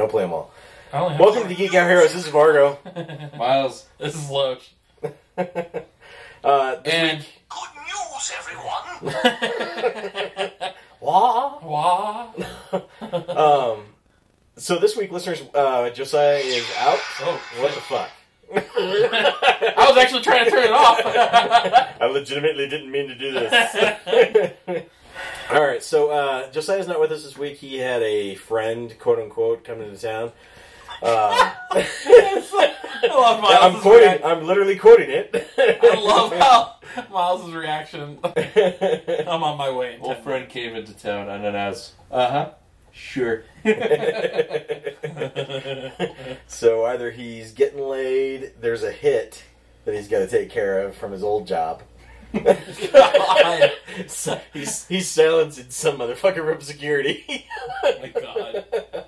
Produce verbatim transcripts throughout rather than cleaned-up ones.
don't play them all. I only have Welcome four. to Geek Out Heroes. This is Vargo. Miles. This is Loach. uh, this And week... Good news, everyone! Wah. Wah. um, so this week, listeners, uh, Josiah is out. Oh, What the fuck? I was actually trying to turn it off. I legitimately didn't mean to do this. Alright, so uh, Josiah's not with us this week. He had a friend, quote-unquote, coming into town. Um, I love Miles' I'm quoting. reaction. I'm literally quoting it. I love how Miles' reaction. I'm on my way. in Old ten friend came into town unannounced. Uh-huh. Sure. So either he's getting laid, there's a hit that he's got to take care of from his old job. God. So he's he's silencing some motherfucker from security. Oh my god.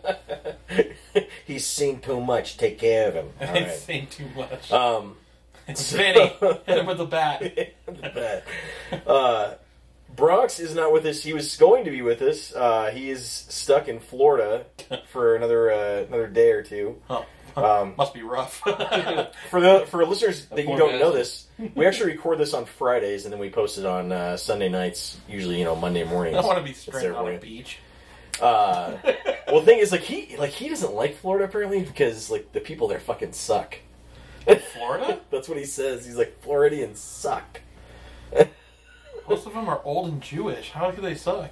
He's seen too much. Take care of him. All I've right. seen too much. Um, It's Vinny. Hit him with the bat. Bad. Uh, Bronx is not with us. He was going to be with us. Uh, he is stuck in Florida for another uh, another day or two. Oh, Um, must be rough. for the for listeners that you poor don't know bastard. this, we actually record this on Fridays and then we post it on uh, Sunday nights. Usually, you know, Monday mornings. I want to be It's straight their on a way. beach. Uh, well, the thing is, like he like he doesn't like Florida apparently because like the people there fucking suck. Florida? That's what he says. He's like Floridians suck. Most of them are old and Jewish. How could they suck?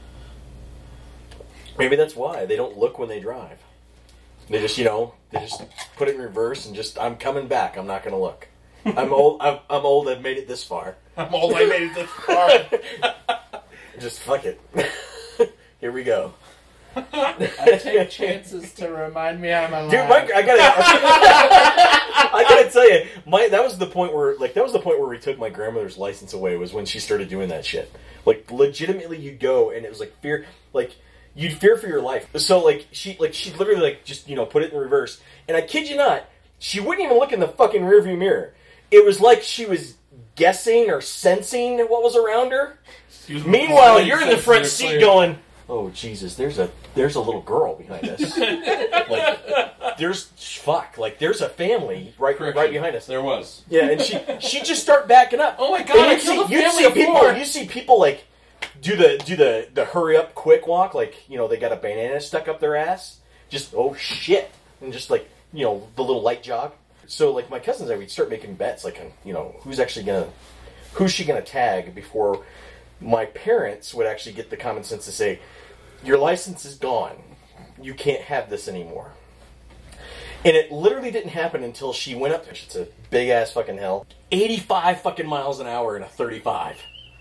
Maybe that's why they don't look when they drive. They just, you know, they just put it in reverse and just, I'm coming back. I'm not going to look. I'm old. I'm, I'm old. I've made it this far. I'm old. I made it this far. Just fuck it. Here we go, I take chances to remind me I'm alive. dude. Mike, I gotta, I gotta tell you, my that was the point where, like, that was the point where we took my grandmother's license away. Was when she started doing that shit. Like, legitimately, you'd go and it was like fear, like. You'd fear for your life. So, like, she, like, she literally, like, just, you know, put it in reverse. And I kid you not, she wouldn't even look in the fucking rearview mirror. It was like she was guessing or sensing what was around her. Meanwhile, you're in the front seat going, "Oh Jesus, there's a there's a little girl behind us. Like, there's fuck, like there's a family right Correction. right behind us." There was. Yeah, and she she just start backing up. Oh my god, And I you'd see, killed a you'd family see people. before. You see people like do the do the the hurry up quick walk, like, you know, they got a banana stuck up their ass. Just oh shit, and just like, you know, the little light jog. So like my cousins and I, we'd start making bets, like, you know, who's actually gonna who's she gonna tag before my parents would actually get the common sense to say, your license is gone. You can't have this anymore. And it literally didn't happen until she went up there. It's a big ass fucking hill. eighty-five fucking miles an hour in a thirty-five.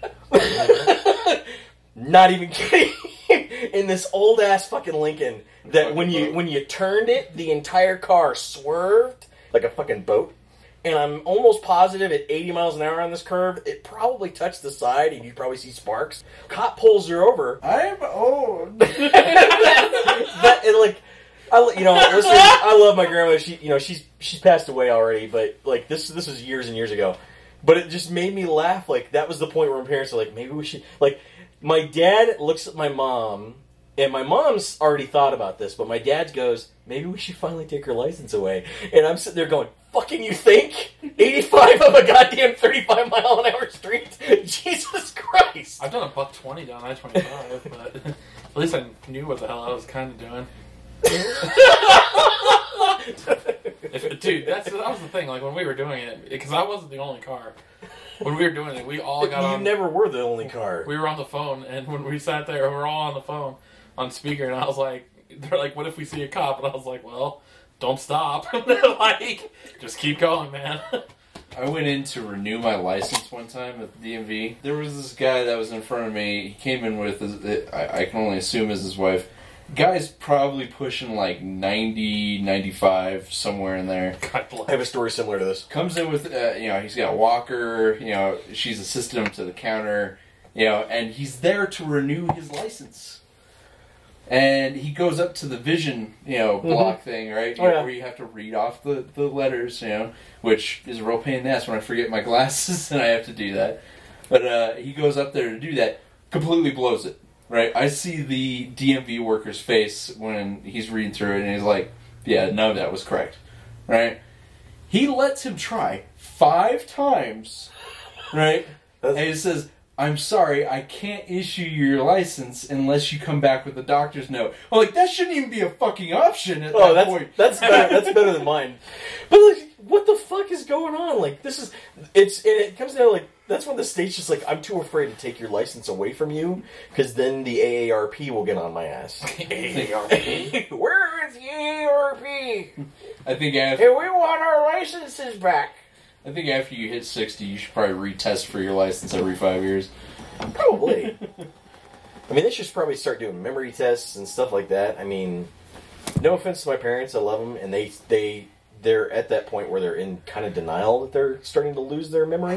Not even kidding. In this old ass fucking Lincoln that Fucking when you boat. when you turned it, the entire car swerved like a fucking boat. And I'm almost positive at eighty miles an hour on this curve, it probably touched the side and you'd probably see sparks. Cop pulls her over. I'm old. That, and like, I, you know, listen, I love my grandmother. She, you know, she's she's passed away already, but like this this was years and years ago. But it just made me laugh. Like, that was the point where my parents are like, maybe we should. Like, my dad looks at my mom, and my mom's already thought about this, but my dad goes, maybe we should finally take her license away. And I'm sitting there going, fucking you think? eighty-five of a goddamn thirty-five mile an hour street? Jesus Christ. I've done a buck twenty down I twenty-five, but at least I knew what the hell I was kind of doing. If, dude, that's that was the thing. Like when we were doing it, because I wasn't the only car. When we were doing it, we all got You on. never were the only car. We were on the phone, and when we sat there, we were all on the phone on speaker, and I was like, "They're like, what if we see a cop?" And I was like, "Well, don't stop. Like, just keep going, man." I went in to renew my license one time at the D M V. There was this guy that was in front of me. He came in with, his, I, I can only assume is his wife. Guy's probably pushing like ninety, ninety-five, somewhere in there. God bless. I have a story similar to this. Comes in with, uh, you know, he's got a walker, you know, she's assisted him to the counter, you know, and he's there to renew his license. And he goes up to the vision, you know, block Mm-hmm. thing, right? Oh, yeah. Where you have to read off the, the letters, you know, which is a real pain in the ass when I forget my glasses and I have to do that. But uh, he goes up there to do that, completely blows it. right? I see the D M V worker's face when he's reading through it, and he's like, yeah, none of that was correct, right? He lets him try five times, right? That's- And he says, I'm sorry, I can't issue you your license unless you come back with a doctor's note. I'm like, that shouldn't even be a fucking option at Oh, that that's point. that's better. That's better than mine. But like, what the fuck is going on? Like, this is it's. And it comes down to, like, that's when the state's just like, I'm too afraid to take your license away from you because then the A A R P will get on my ass. A A R P. Where is the A A R P? I think after, Hey, we want our licenses back. I think after you hit sixty, you should probably retest for your license every five years. Probably. I mean, they should probably start doing memory tests and stuff like that. I mean, no offense to my parents, I love them, and they they they're at that point where they're in kind of denial that they're starting to lose their memory.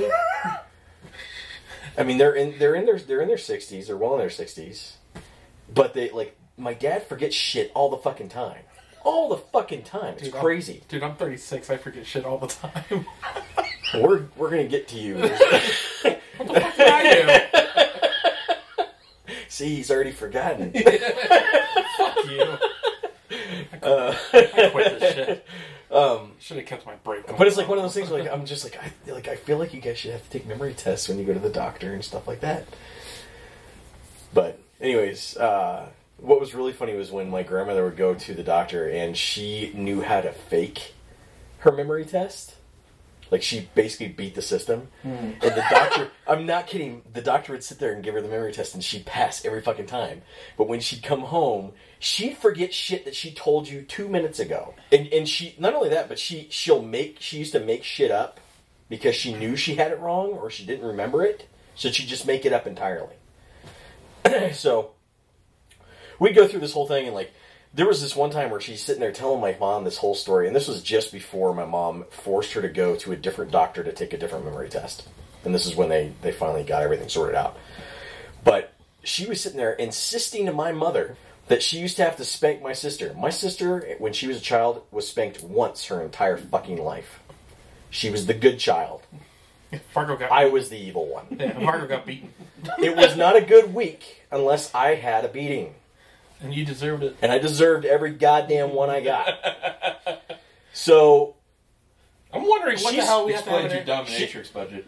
I mean, they're in they're in their they're in their sixties, they're well in their sixties, but they like my dad forgets shit all the fucking time, all the fucking time. It's Dude, I'm- crazy. Dude, I'm thirty-six. I forget shit all the time. We're we're gonna get to you. What the fuck did I See, he's already forgotten. do? Fuck you. Uh, I quit this shit. Um, Should have kept my break going. But it's like one of those things where, like, I'm just like I like I feel like you guys should have to take memory tests when you go to the doctor and stuff like that. But anyways, uh, what was really funny was when my grandmother would go to the doctor and she knew how to fake her memory test. Like, she basically beat the system. And the doctor, I'm not kidding, the doctor would sit there and give her the memory test and she'd pass every fucking time. But when she'd come home, she'd forget shit that she told you two minutes ago. And and she, not only that, but she, she'll make, she used to make shit up because she knew she had it wrong or she didn't remember it. So she'd just make it up entirely. So, we'd go through this whole thing and, like, there was this one time where she's sitting there telling my mom this whole story, and this was just before my mom forced her to go to a different doctor to take a different memory test. And this is when they, they finally got everything sorted out. But she was sitting there insisting to my mother that she used to have to spank my sister. My sister, when she was a child, was spanked once her entire fucking life. She was the good child. Fargo got I was the evil one. Yeah, Fargo got beaten. It was not a good week unless I had a beating. And you deserved it. And I deserved every goddamn one I got. So, I'm wondering what the She's hell we have to have Explains in your there. dominatrix budget.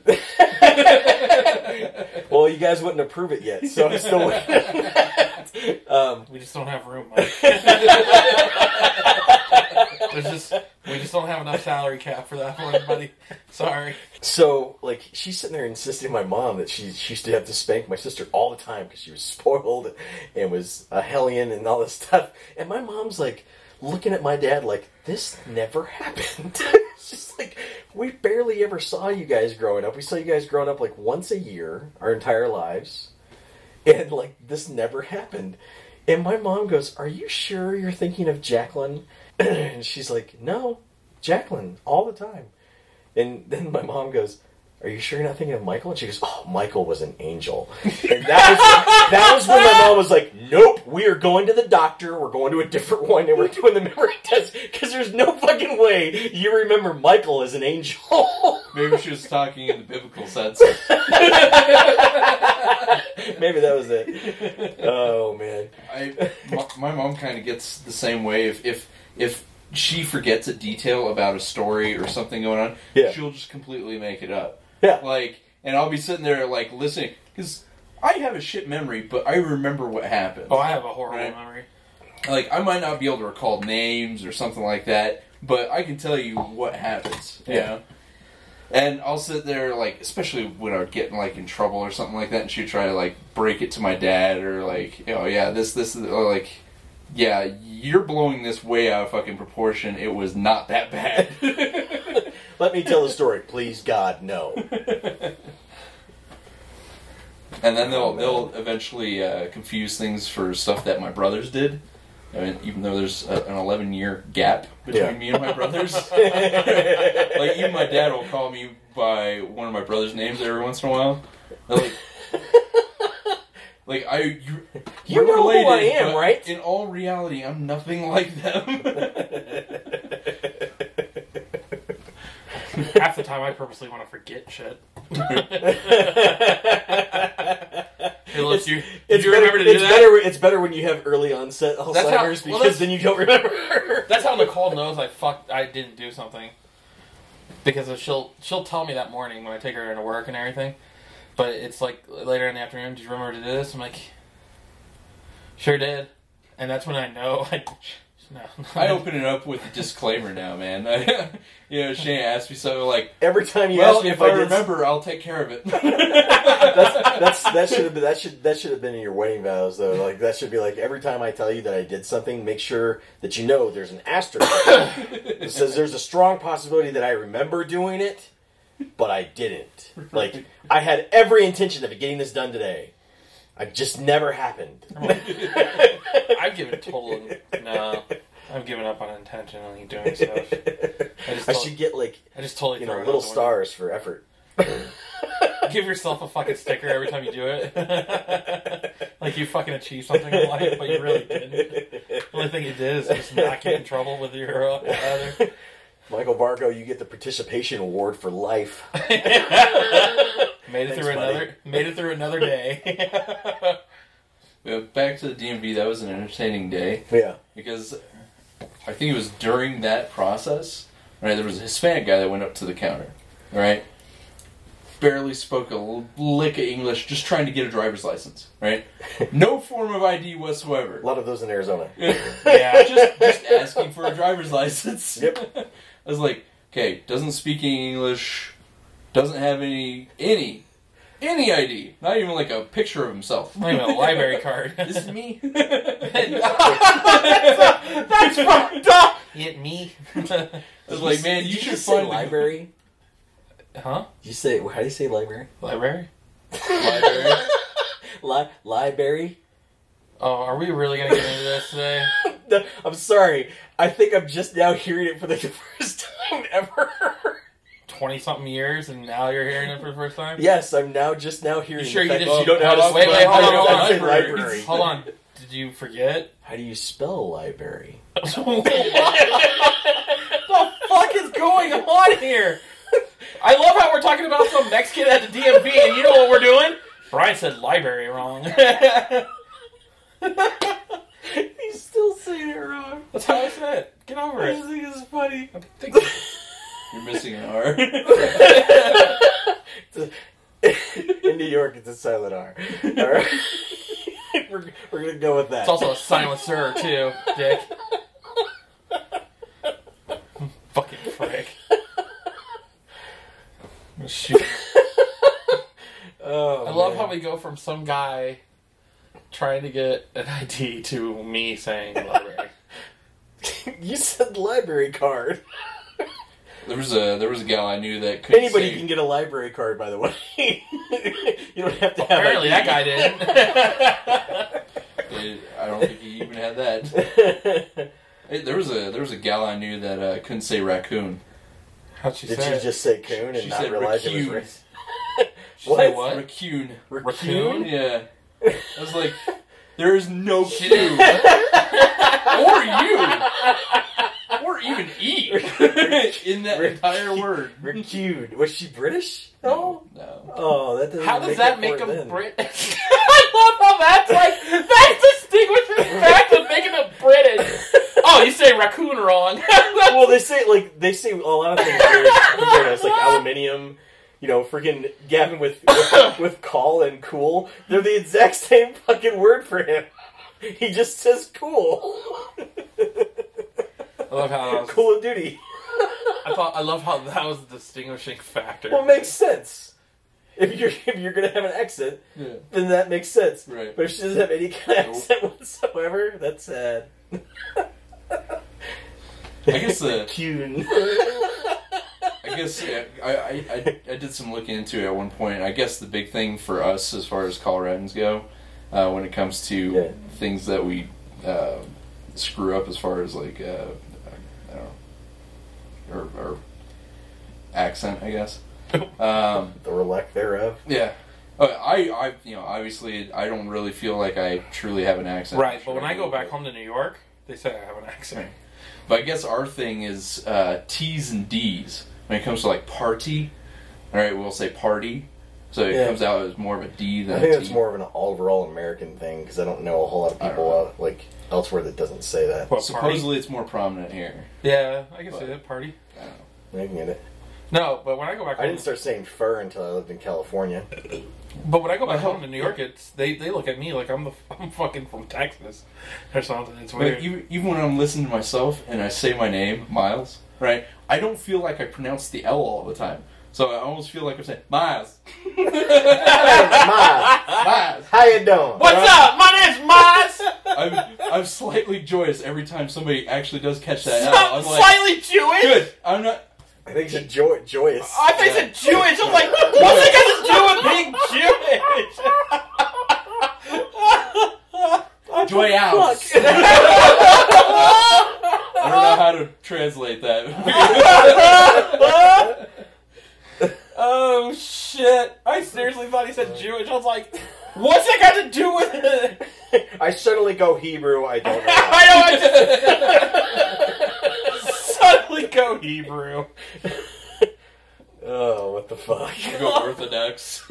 well, you guys wouldn't approve it yet, so I'm still waiting. um, We just don't have room, Mike. There's just we just don't have enough salary cap for that one, buddy. Sorry. so, like, she's sitting there insisting to my mom that she, she used to have to spank my sister all the time because she was spoiled and was a hellion and all this stuff. And my mom's, like, looking at my dad like, this never happened. It's just like, we barely ever saw you guys growing up. We saw you guys growing up, like, once a year our entire lives. And, like, this never happened. And my mom goes, are you sure you're thinking of Jacqueline? And she's like, no, Jacqueline, all the time. And then my mom goes, are you sure you're not thinking of Michael? And she goes, oh, Michael was an angel. And that was, that was when my mom was like, nope, we are going to the doctor. We're going to a different one, and we're doing the memory test. Because there's no fucking way you remember Michael as an angel. Maybe she was talking in the biblical sense. Maybe that was it. Oh, man. I, my, my mom kind of gets the same way. If, if if she forgets a detail about a story or something going on, Yeah. she'll just completely make it up. Yeah. Like, and I'll be sitting there like listening because I have a shit memory, but I remember what happened. Oh, I have a horrible Right. memory. Like, I might not be able to recall names or something like that, but I can tell you what happens. You Yeah. know? And I'll sit there, like, especially when I'm getting, like, in trouble or something like that, and she'd try to, like, break it to my dad, or, like, oh, yeah, this, this, or, like, yeah, you're blowing this way out of fucking proportion. It was not that bad. Let me tell the story. Please, God, no. And then they'll Oh, man. they'll eventually uh, confuse things for stuff that my brothers did. I mean, even though there's a, an eleven year gap between Yeah. me and my brothers, like even my dad will call me by one of my brothers' names every once in a while. They're like, like I, you, You we're know who related, I am, but right? In all reality, I'm nothing like them. Half the time, I purposely want to forget shit. It's Phillips, It's, you, did it's you better, remember to do it's that? better. It's better when you have early onset Alzheimer's That's how- well, because that's- then you don't remember. That's how Nicole knows I fucked. I didn't do something because of she'll she'll tell me that morning when I take her into work and everything. But it's like later in the afternoon. Did you remember to do this? I'm like, sure did, and that's when I know. I, no, I open it up with a disclaimer now, man. I, you know, Shane asked me something like, Every time you "Well, ask me if, if I, I, did, remember, I'll take care of it." that's, that's that should have been that should that should have been in your wedding vows though. Like that should be like every time I tell you that I did something, make sure that you know there's an asterisk that says there's a strong possibility that I remember doing it, but I didn't. Like I had every intention of getting this done today. I just never happened. I've given total no. I've given up on intentionally doing stuff. I just I told- should get like I just totally you throw know it little out the window. stars for effort. Give yourself a fucking sticker every time you do it. Like you fucking achieved something in life, but you really didn't. The only thing you did is just not get in trouble with your uh, other. Michael Vargo, you get the participation award for life. Made it Thanks, through buddy. another. Made it through another day. Yeah, back to the D M V. That was an entertaining day Yeah. because I think it was during that process. Right, there was a Hispanic guy that went up to the counter. Right, barely spoke a lick of English, just trying to get a driver's license. Right, no form of I D whatsoever. A lot of those in Arizona. Yeah. just just asking for a driver's license. Yep. I was like, okay, doesn't speak any English, doesn't have any any any I D, not even like a picture of himself. Not even a library card. This is me. That's fucked up. It me. I was like, man, you Did should just say find a- library. Huh? You say how do you say library? Library? library. Li- library. Oh, are we really gonna get into this today? No, I'm sorry. I think I'm just now hearing it for the first time ever. Twenty something years, and now you're hearing it for the first time. Yes, I'm now just now hearing. You sure the you fact just- that you don't know how to Wait, spell wait, hold how on, to hold on. say Library. library. Hold on. Did you forget? How do you spell library? What the fuck is going on here? I love how we're talking about some Mexican at the D M V, and you know what we're doing? Brian said library wrong. He's still saying it wrong. That's how I said it. Get over I it. just think it's funny. I think- You're missing an R. In New York, it's a silent R. All right, we're we're gonna go with that. It's also a silencer too, Dick. Fucking prick. Shoot. Oh, I love man. how we go from some guy trying to get an I D to me saying library. You said library card. There was a there was a gal I knew that could Anybody say, can get a library card, by the way. You don't have to have. Apparently I D. that guy didn't. I don't think he even had that. Hey, there was a there was a gal I knew that uh, couldn't say raccoon. How'd she Did say you it? just say coon and She not said realize it was raccoon. race? She said What? what? Raccoon. Raccoon? Yeah. I was like, there is no She Q. didn't- or you. Or even E. In that Rick- entire word. Raccoon. Was she British? No. No. Oh, that doesn't. How does that make it him then. British? I love how that's like that distinguishes fact of making them British. Oh, you say raccoon wrong. Well, they say like they say a lot of things weird compared to us, like aluminium. You know, freaking Gavin with, with with call and cool. They're the exact same fucking word for him. He just says cool. I love how that was, Cool of duty. I thought I love how that was the distinguishing factor. Well, it makes sense. If you're if you're gonna have an accent, Yeah. then that makes sense. Right. But if she doesn't have any kind of Nope. accent whatsoever, that's sad. I guess the Coon. I guess yeah, I, I, I, I did some looking into it at one point. I guess the big thing for us as far as Coloradans go, uh, when it comes to Yeah. things that we uh, screw up as far as like, uh, I don't know, or, or accent, I guess. Um, Or lack thereof. yeah. Uh, I, I, you know, obviously, I don't really feel like I truly have an accent. Right, but when I go back home to New York, they say I have an accent. Right. But I guess our thing is uh, T's and D's. When it comes to like party, all right, we'll say party. So it Yeah. comes out as more of a D than I think a that's T. more of an overall American thing because I don't know a whole lot of I don't people know. uh, like elsewhere that doesn't say that. What, Supposedly party? it's more prominent here. Yeah, I can see But- that party. I don't know. I can get it. No, but when I go back I home, didn't start saying fur until I lived in California. but when I go back Well, home to New York, it's they, they look at me like I'm the I'm fucking from Texas or something. It's Like, weird. even, even when I'm listening to myself and I say my name, Miles, right? I don't feel like I pronounce the L all the time. So I almost feel like I'm saying, Miles. Hey, Miles, Miles. how you doing? What's up? My name's Maz. I'm, I'm slightly joyous every time somebody actually does catch that L. Stop, I'm like, slightly Jewish. good. I'm not. I think it's joy- joyous. I think Yeah. it's Jewish. I'm like, what's it got to do with being Jewish? Joy out. I don't know how to translate that. Oh shit! I seriously thought he said Jewish. I was like, what's that got to do with it? I suddenly go Hebrew. I don't know. I know. I just suddenly go Hebrew. Oh, what the fuck? Go Orthodox.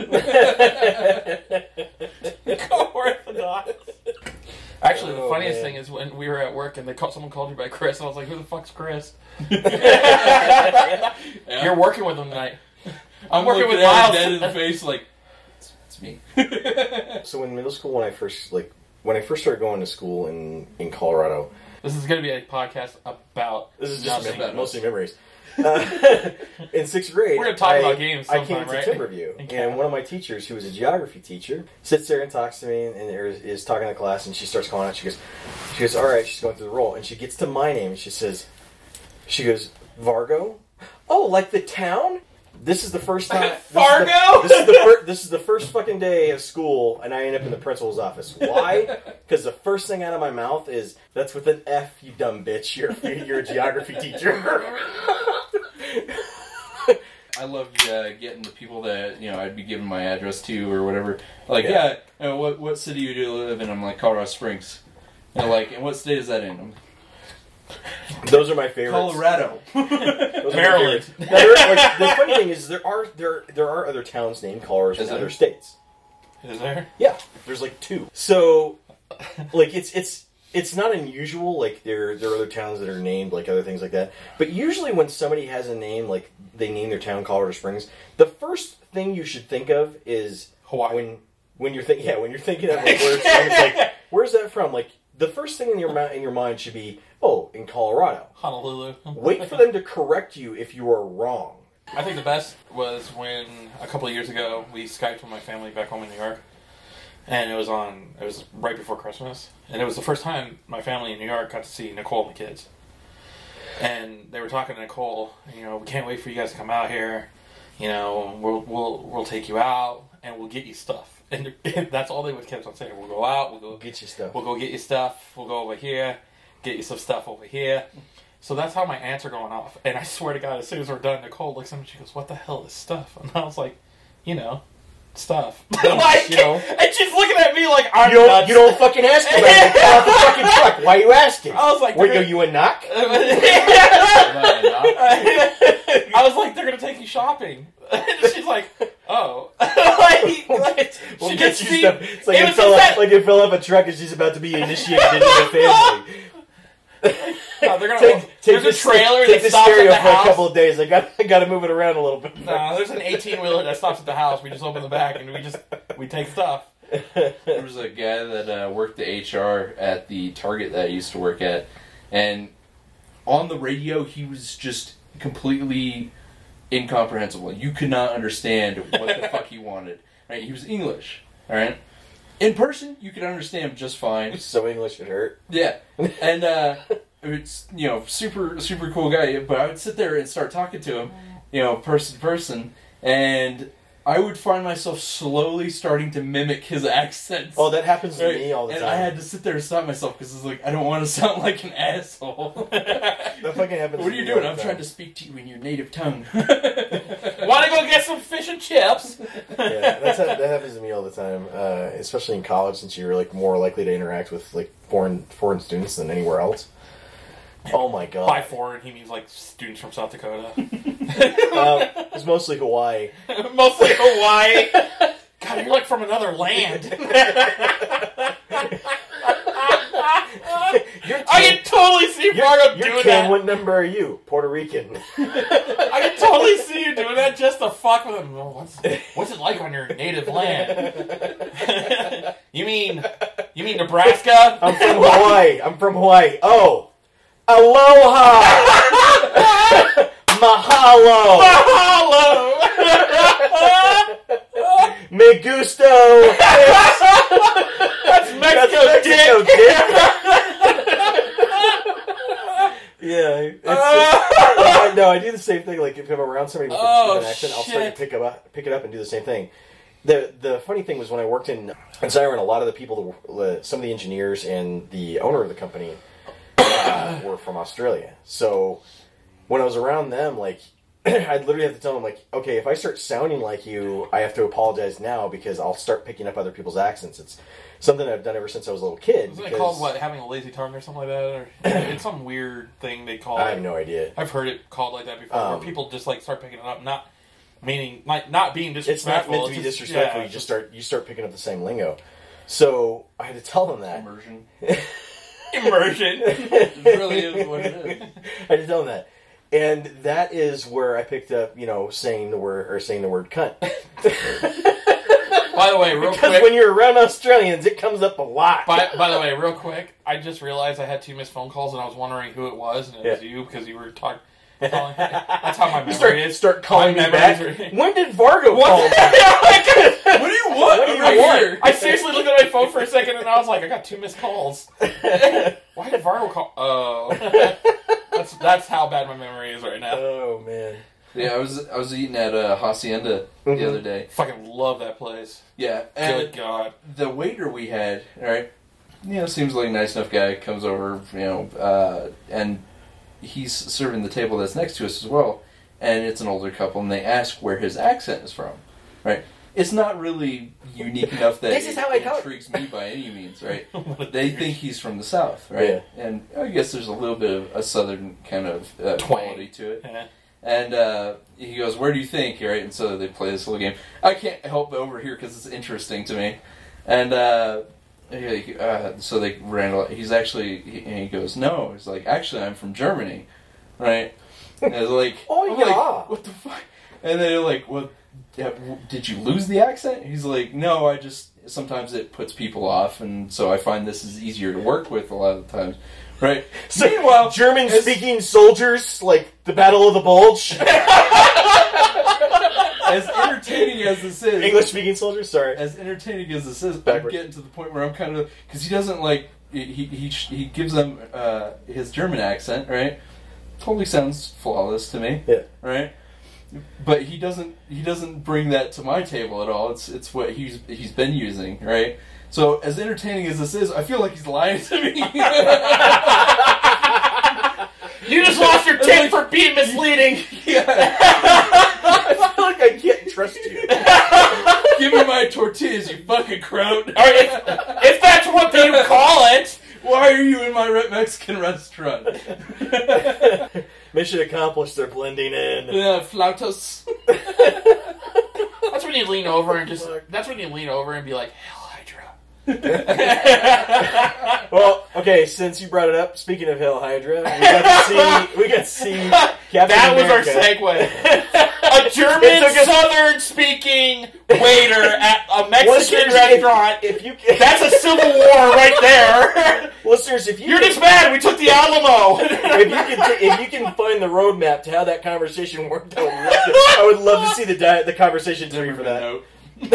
Go Orthodox. Actually, the Oh, funniest man. thing is when we were at work and they called, someone called you by Chris, and I was like, "Who the fuck's Chris?" Yeah. You're working with him tonight. I'm working looking with at Miles. him dead in the face, like it's, it's me. So in middle school, when I first like when I first started going to school in in Colorado, This is going to be a podcast about. this is just nothing. mem- mostly memories. Uh, in sixth grade, We're gonna talk I, about games I came sometime, to right? Timberview, Okay. and one of my teachers, who was a geography teacher, sits there and talks to me, and, and is, is talking to class, and she starts calling out. She goes, "She goes, all right." She's going through the roll, and she gets to my name, and she says, "She goes, Vargo? Oh, like the town." This is the first time. this is the- Fargo? This is the first. This is the first fucking day of school, and I end up in the principal's office. Why? Because the first thing out of my mouth is, "That's with an F, you dumb bitch. You're you're a geography teacher." I loved uh, getting the people that you know I'd be giving my address to or whatever. Like, Yeah. yeah, you know, what what city do you live in? I'm like Colorado Springs. And they're like, and what state is that in? I'm Those are my favorites. Colorado. Those are my Maryland. favorites. Now, there are- like, the funny thing is, there are there there are other towns named Colorado Is in there? other states. Is there? Yeah, there's like two. So, like, it's it's it's not unusual. Like, there there are other towns that are named like other things like that. But usually, when somebody has a name, like they name their town Colorado Springs, the first thing you should think of is Hawaii. when when you're thinking yeah when you're thinking of like, where it's from, it's like where's that from? Like the first thing in your mi- in your mind should be, oh, in Colorado. Honolulu. Wait for them to correct you if you are wrong. I think the best was when a couple of years ago we Skyped with my family back home in New York, and it was on. It was right before Christmas, and it was the first time my family in New York got to see Nicole and the kids. And they were talking to Nicole. You know, we can't wait for you guys to come out here. You know, we'll we'll we'll take you out and we'll get you stuff. And, and that's all they would kept on saying. We'll go out. We'll go Get your stuff. We'll go get you stuff. We'll go over here, get you some stuff over here. So that's how my ants are going off. And I swear to God, as soon as we're done, Nicole looks at me and she goes, "What the hell is stuff?" And I was like, you know, stuff. like, you know. and she's looking at me like I'm You don't, nuts. you don't fucking ask about it. Get off the fucking truck. Why are you asking? I was like, What, they're are you a knock? I was like, they're gonna take you shopping. And she's like, oh. like, like, We'll she get just you see- stuff. It's like it it, was fell just off, that- like it fell off a truck and she's about to be initiated into the family. No, they're gonna. Take, take there's a this, trailer take that the stops at stereo the for a house. couple of days. I got, I got to move it around a little bit. No, there's an eighteen wheeler that stops at the house. We just open the back and we just we take stuff. There was a guy that uh, worked the H R at the Target that I used to work at, and on the radio he was just completely incomprehensible. You could not understand what the fuck he wanted. Right? He was English. All right. In person, you could understand him just fine. So English it hurt. Yeah, and uh, it's you know super super cool guy. But I would sit there and start talking to him, you know, person to person, and I would find myself slowly starting to mimic his accents. Oh, that happens to Right? me all the and time. I had to sit there and stop myself because it's like I don't want to sound like an asshole. That fucking happens. What to are you me all doing? the I'm time. trying to speak to you in your native tongue. Want to go get some fish and chips? Yeah, that's, that happens to me all the time, uh, especially in college, since you're like more likely to interact with like foreign foreign students than anywhere else. Oh my god. By foreign, he means like students from South Dakota. um, it's mostly Hawaii. Mostly Hawaii. God, you're like from another land. I can totally see Fargo your doing Ken, that. what number are you? Puerto Rican. I can totally see you doing that just to fuck with him. Well, what's what's it like on your native land? you mean you mean Nebraska? I'm from Hawaii. I'm from Hawaii. Oh, aloha. Mahalo. Mahalo. Me gusto. That's Mexico, That's Mexico, dick. dick. Yeah, it's just, I, no, I do the same thing. Like if I'm around somebody with, Oh, with an accent, I'll start to shit. pick up, pick it up, and do the same thing. The the funny thing was when I worked in in Siren, a lot of the people, that were, some of the engineers and the owner of the company uh, were from Australia. So when I was around them, like I'd literally have to tell them, like, okay, if I start sounding like you, I have to apologize now because I'll start picking up other people's accents. It's something I've done ever since I was a little kid. Isn't it because- called what? Having a lazy tongue or something like that? Or it's some weird thing they call I it. have no idea. I've heard it called like that before, Um, where people just like start picking it up, not meaning like not being It's disrespectful. not meant to be it's just- disrespectful. yeah, you just start you start picking up the same lingo. So I had to tell them that. Immersion. immersion. It really is what it is. I had to tell them that, and that is where I picked up, you know, saying the word or saying the word cunt. By the way, real Because quick. when you're around Australians, it comes up a lot. By, by the way, real quick, I just realized I had two missed phone calls, and I was wondering who it was, and it was Yeah. you because you were talking. That's how my memory you start, is. start calling My me back. memories are- When did Vargo What? call me? What do you want? What do you I'm right want? here. I seriously looked at my phone for a second, and I was like, I got two missed calls. Why did Vargo call? Oh, that's that's how bad my memory is right now. Oh man. Yeah, I was I was eating at uh, Hacienda Mhm. the other day. Fucking love that place. Yeah, and Good God. the waiter we had, all right, you know, seems like a nice enough guy. Comes over, you know, uh, and he's serving the table that's next to us as well. And it's an older couple, and they ask where his accent is from, right? It's not really unique enough that This is it how I talk. intrigues me by any means, right? They think he's from the South, right? And I guess there's a little bit of a Southern kind of uh, Twang. quality to it. Yeah. And uh, he goes, "Where do you think?" Right, and so they play this little game. I can't help but over here because it's interesting to me. And uh, he- uh, so they ran. He's actually, he, and he goes, "No." He's like, "Actually, I'm from Germany," right? And I was like, Oh, I'm yeah. like, what the fuck? And they're like, "Well, yeah, did you lose the accent?" He's like, "No, I just sometimes it puts people off, and so I find this is easier to work with a lot of the times." Right. So, Meanwhile, German-speaking soldiers, like the Battle of the Bulge. as entertaining as this is, English-speaking soldiers. Sorry. as entertaining as this is, I'm Backwards. getting to the point where I'm kind of because he doesn't like he he he gives them uh, his German accent, right? Totally sounds flawless to me, Yeah. right? But he doesn't he doesn't bring that to my table at all. It's it's what he's he's been using, right? So as entertaining as this is, I feel like he's lying to me. You just lost your tip for being misleading. Yeah. I feel like I can't trust you. Give me my tortillas, you fucking croat. Or if, if that's what you call it. Why are you in my re- Mexican restaurant? Mission accomplished. They're blending in. Yeah, flautas. That's when you lean over and just. That's when you lean over and be like, Hell Hydra. Well, okay. Since you brought it up, speaking of Hell Hydra, we got to see. We got to see. Captain That was our America. segue. A German, It took us- Southern-speaking waiter at a Mexican Listeners, restaurant. If, if you can, That's a civil war right there. listeners, if you You're can, just mad we took the Alamo. if you can, t- if you can find the roadmap to how that conversation worked, I would love to, I would love to see the di- the conversation tree for that. Note.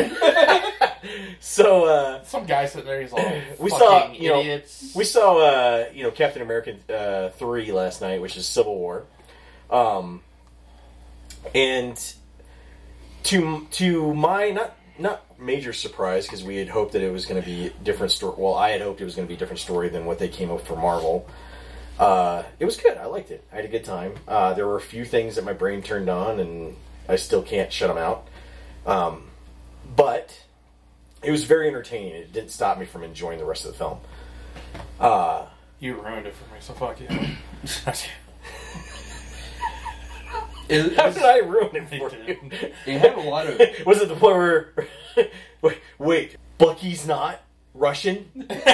So uh, Some guy sitting there, he's like, We fucking saw, you know, idiots. we saw uh, you know Captain America uh, three last night, which is Civil War, um, and to to my not not major surprise because we had hoped that it was going to be a different story. Well, I had hoped it was going to be a different story than what they came up for Marvel. Uh, it was good. I liked it. I had a good time. Uh, there were a few things that my brain turned on, and I still can't shut them out. Um, but it was very entertaining. It didn't stop me from enjoying the rest of the film. Uh, You ruined it for me, so fuck you. It, How was- did I ruin it for you? it had a lot of. Was it the point where... wait, wait, Bucky's not Russian?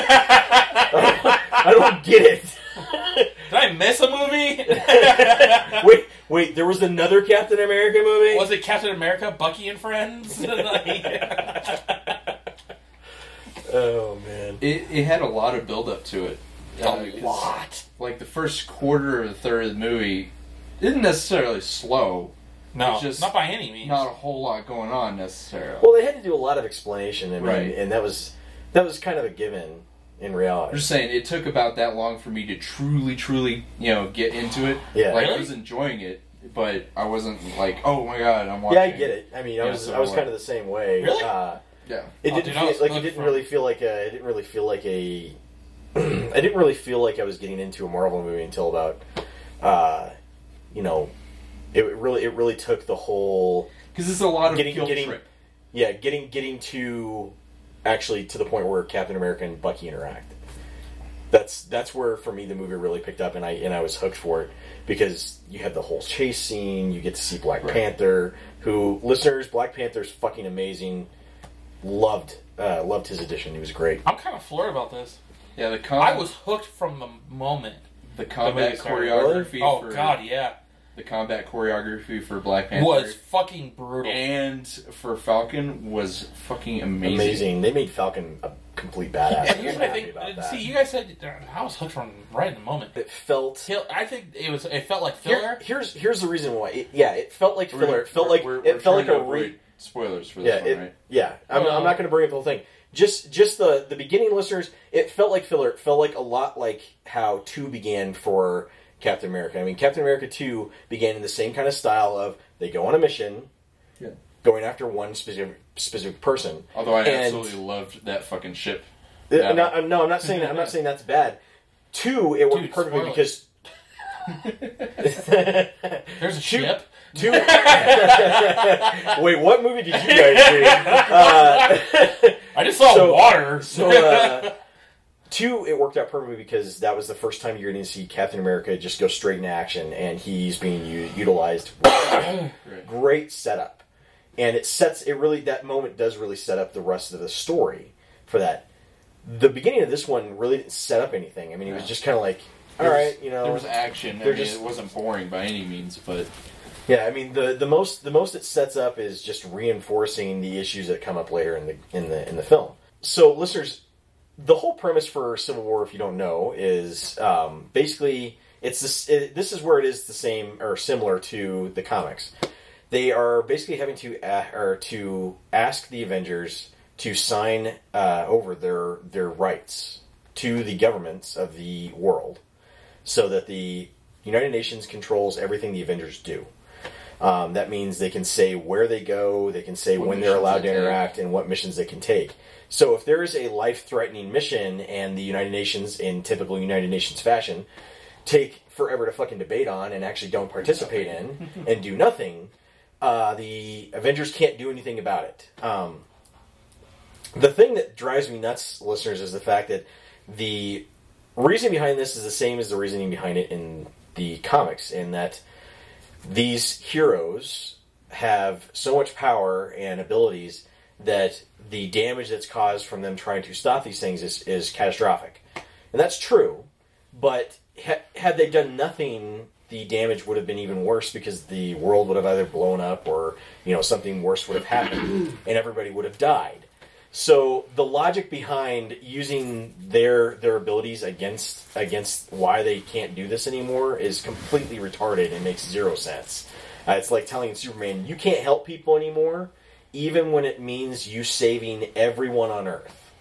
I don't get it. Did I miss a movie? wait, wait, there was another Captain America movie? Was it Captain America, Bucky and Friends? Oh, man. It, it had a lot of build up to it. Uh, A 'cause, lot. Like the first quarter or the third of the movie isn't necessarily slow. No, It's just not by any means. Not a whole lot going on necessarily. Well, they had to do a lot of explanation, I mean, Right. and that was that was kind of a given in I'm reality. just saying, it took about that long for me to truly, truly, you know, get into it. Yeah. Like, I Really? was enjoying it, but I wasn't like, oh my god, I'm watching. Yeah, I get it. I mean, I Yeah, was so I was what? kind of the same way. Really? Uh, Yeah. it Oh, didn't dude, I feel, was like it hooked didn't from- really feel like a. It didn't really feel like a. I didn't really feel like I was getting into a Marvel movie until about, uh, you know, it really it really took the whole. Because it's a lot of Getting- guilt getting- trip. Yeah, getting getting to actually to the point where Captain America and Bucky interact. That's that's where for me the movie really picked up, and I and I was hooked for it because you had the whole chase scene. You get to see Black Right. Panther, who listeners, Black Panther's fucking amazing. Loved uh, loved his addition. He was great. I'm kind of floored about this. Yeah, the com- I was hooked from the moment. the combat movie started. choreography. Oh for, god, yeah, The combat choreography for Black Panther was fucking brutal. and for Falcon was fucking amazing. Amazing. They made Falcon a complete badass. And here's I'm what I happy think. about that. See, you guys said I was hooked from right in the moment. It felt. Till- I think it was. It felt like Here- filler. here's here's the reason why. It, yeah, it felt like We're- filler. It felt we're- like we're- it we're felt like trying a to re. avoid spoilers for this Yeah, one, it, right? yeah. I'm, Well- I'm not going to bring up the whole thing. Just, just the the beginning, listeners. It felt like filler. It felt like a lot like how two began for Captain America. I mean, Captain America two began in the same kind of style of they go on a mission, Yeah. going after one specific specific person. Although I And- absolutely loved that fucking ship. Uh, Yeah. no, uh, no, I'm not saying that. I'm not saying that's bad. Two, it worked Dude, perfectly spoiler. because. There's a Two- ship. Two. Wait, what movie did you guys see? Uh, I just saw So- water. so, uh, two, it worked out perfectly because that was the first time you're going to see Captain America just go straight into action, and he's being u- utilized. Right. Great setup, and it sets it really. That moment does really set up the rest of the story for that. The beginning of this one really didn't set up anything. I mean, it was Yeah. just kind of like, all There was- right, you know, There was action. I they're mean, just- it wasn't boring by any means, but yeah. I mean, the the most the most it sets up is just reinforcing the issues that come up later in the in the in the film. So, listeners, the whole premise for Civil War, if you don't know, is um, basically it's this. It, this is where it is the same or similar to the comics. They are basically having to uh, or to ask the Avengers to sign uh, over their their rights to the governments of the world, so that the United Nations controls everything the Avengers do. Um, that means they can say where they go, they can say What when they're missions allowed they to take. interact, and what missions they can take. So if there is a life-threatening mission and the United Nations, in typical United Nations fashion, take forever to fucking debate on and actually don't participate in and do nothing, uh, the Avengers can't do anything about it. Um, the thing that drives me nuts, listeners, is the fact that the reason behind this is the same as the reasoning behind it in the comics, in that these heroes have so much power and abilities that the damage that's caused from them trying to stop these things is, is catastrophic. And that's true, but ha- had they done nothing, the damage would have been even worse because the world would have either blown up or, you know, something worse would have happened and everybody would have died. So the logic behind using their their abilities against against why they can't do this anymore is completely retarded and makes zero sense. Uh, it's like telling Superman, you can't help people anymore, even when it means you saving everyone on Earth.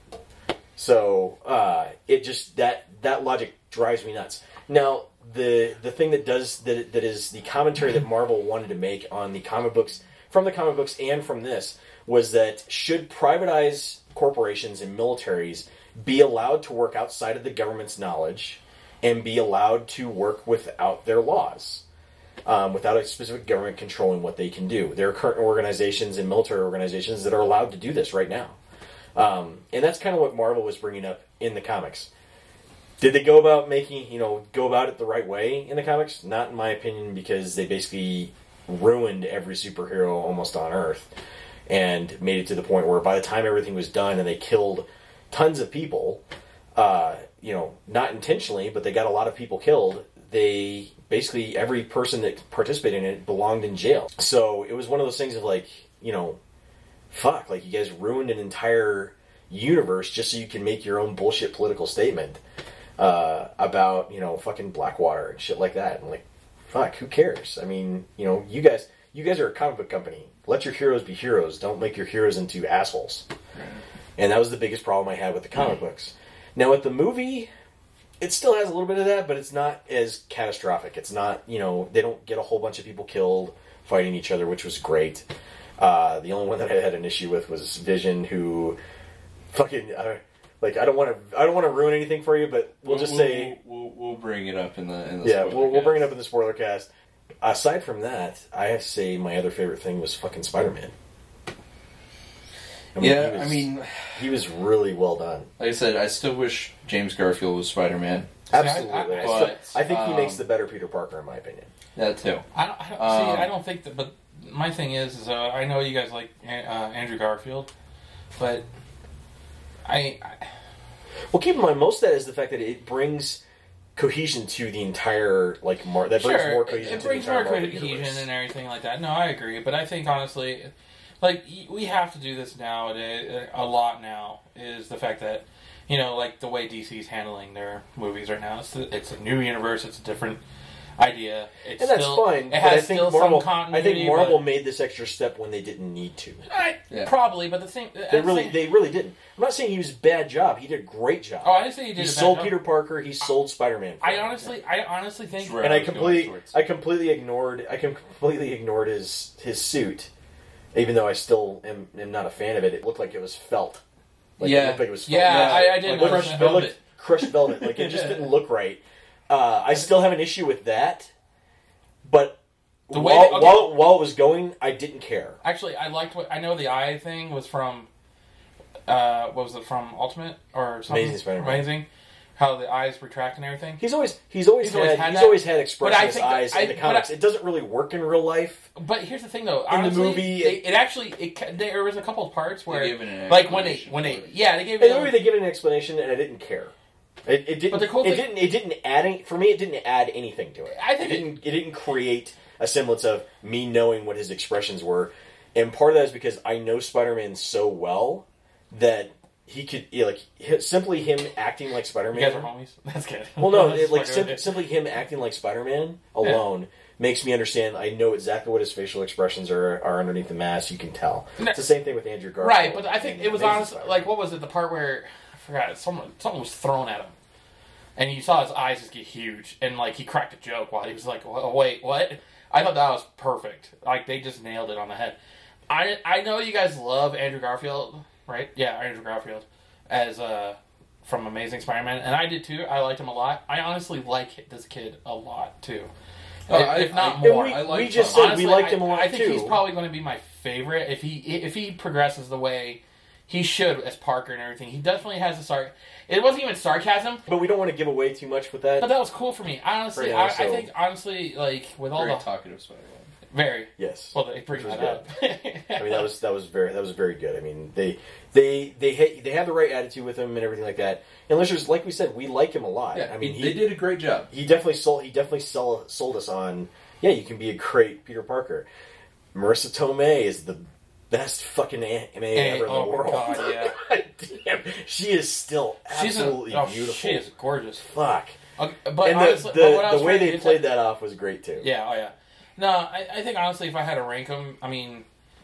So uh, it just that that logic drives me nuts. Now the the thing that does that that is the commentary that Marvel wanted to make on the comic books, from the comic books and from this, was that should privatized corporations and militaries be allowed to work outside of the government's knowledge and be allowed to work without their laws, um, without a specific government controlling what they can do. There are current organizations and military organizations that are allowed to do this right now. Um, and that's kind of what Marvel was bringing up in the comics. Did they go about making, you know, go about it the right way in the comics? Not in my opinion, because they basically ruined every superhero almost on Earth and made it to the point where by the time everything was done and they killed tons of people, uh, you know, not intentionally, but they got a lot of people killed, they basically, every person that participated in it belonged in jail. So it was one of those things of like, you know, fuck, like you guys ruined an entire universe just so you can make your own bullshit political statement. Uh, about, you know, fucking Blackwater and shit like that. And like, fuck, who cares? I mean, you know, you guys you guys are a comic book company. Let your heroes be heroes. Don't make your heroes into assholes. And that was the biggest problem I had with the comic books. Now, with the movie, it still has a little bit of that, but it's not as catastrophic. It's not, you know, they don't get a whole bunch of people killed fighting each other, which was great. Uh, the only one that I had an issue with was Vision, who fucking... Uh, Like I don't want to, I don't want to ruin anything for you, but we'll, we'll just we'll, say we'll, we'll, we'll bring it up in the in the yeah, spoiler we'll, we'll cast. bring it up in the spoiler cast. Aside from that, I have to say my other favorite thing was fucking Spider-Man. I mean, Yeah, he was, I mean, he was really well done. like I said, I still wish James Garfield was Spider-Man. Absolutely, I- I- I, but, still- I think he um, makes the better Peter Parker, in my opinion. That too. I don't, I don't Um, see. I don't think that. But my thing is, is uh, I know you guys like uh, Andrew Garfield, but I, I Well, keep in mind, most of that is the fact that it brings cohesion to the entire like Mar- that brings sure more cohesion it to brings the more entire Marvel cohesion universe. and everything like that. No, I agree, but I think honestly, like y- we have to do this nowadays a lot. Now is the fact that you know, like the way D C's handling their movies right now. It's it's a new universe. It's a different idea. It's And that's still, fine, It but has I think still Marvel. some I continuity. think Marvel but- made this extra step when they didn't need to. I, Yeah. Probably, but the thing They really, they really didn't. I'm not saying he was a bad job. He did a great job. Oh, I didn't say he did. he a bad sold job. Peter Parker. He sold Spider-Man. for I him. honestly, I honestly think, Right. and I I was going completely, towards. I completely ignored, I completely ignored his his suit, even though I still am, am not a fan of it. It looked like it was felt. Like Yeah. it looked like it was felt. yeah, Yeah, I, I didn't Like, know crushed that. velvet. It looked crushed velvet. Like it just didn't look right. Uh, I still have an issue with that, but The way while, they- okay. while while it was going, I didn't care. Actually, I liked what I know. The eye thing was from, uh, what was it from Ultimate or something? Amazing Spider-Man. Amazing, how the eyes retract and everything. He's always he's always He's had, always had he's that. always had But I expressionless think that- eyes I- in the but comics. I- It doesn't really work in real life. But here's the thing, though. In the Honestly, movie, they, it actually it, ca- there was a couple of parts where, They gave it an like when they explanation when they for it. yeah they gave In it. the movie, they give it an explanation, and I didn't care. It, it didn't. But the cool it thing- didn't. It didn't add any, for me. It didn't add anything to it. I think it it- didn't. It didn't create a semblance of me knowing what his expressions were, and part of that is because I know Spider-Man so well that he could yeah, like hi- simply him acting like you Spider-Man. guys are homies. That's good. Well, no, That's it, like fucking sim- good. simply him acting like Spider-Man alone makes me understand. I know exactly what his facial expressions are, are underneath the mask. You can tell. No. It's the same thing with Andrew Garfield. Right, but I think and it was Amazing honest. Spider-Man. Like, what was it? The part where I forgot someone something was thrown at him, and you saw his eyes just get huge, and like he cracked a joke while he was like, "Oh, wait, what?" I thought that was perfect. Like they just nailed it on the head. I I know you guys love Andrew Garfield, right? Yeah, Andrew Garfield as uh from Amazing Spider-Man, and I did too. I liked him a lot. I honestly like this kid a lot too. Oh, if, I- if not I- And more. we, I like we just Tom. said Honestly, we liked I, him a lot I think too. he's probably going to be my favorite if he if he progresses the way he should as Parker and everything. He definitely has a sar. It wasn't even sarcasm, But we don't want to give away too much with that. but that was cool for me. Honestly, Right now, I, I so- think honestly, like with all Very the talkative Spider-Man. very yes. well, they bring Which that was up. I mean, that was that was very that was very good. I mean, they they they ha- they have the right attitude with him and everything like that. And let's just like we said, we like him a lot. Yeah, I mean, he, he, they did a great job. he definitely sold he definitely sold sold us on. Yeah, you can be a great Peter Parker. Marissa Tomei is the best fucking Aunt May Hey, ever in oh the my world. God, yeah. Damn, she is still She's absolutely a, oh, beautiful. She is gorgeous. Fuck. Okay, but and honestly, the but what I the, was the way trying- they it's played like- that off was great too. Yeah, oh yeah. No, I, I think honestly, if I had to rank them, I mean,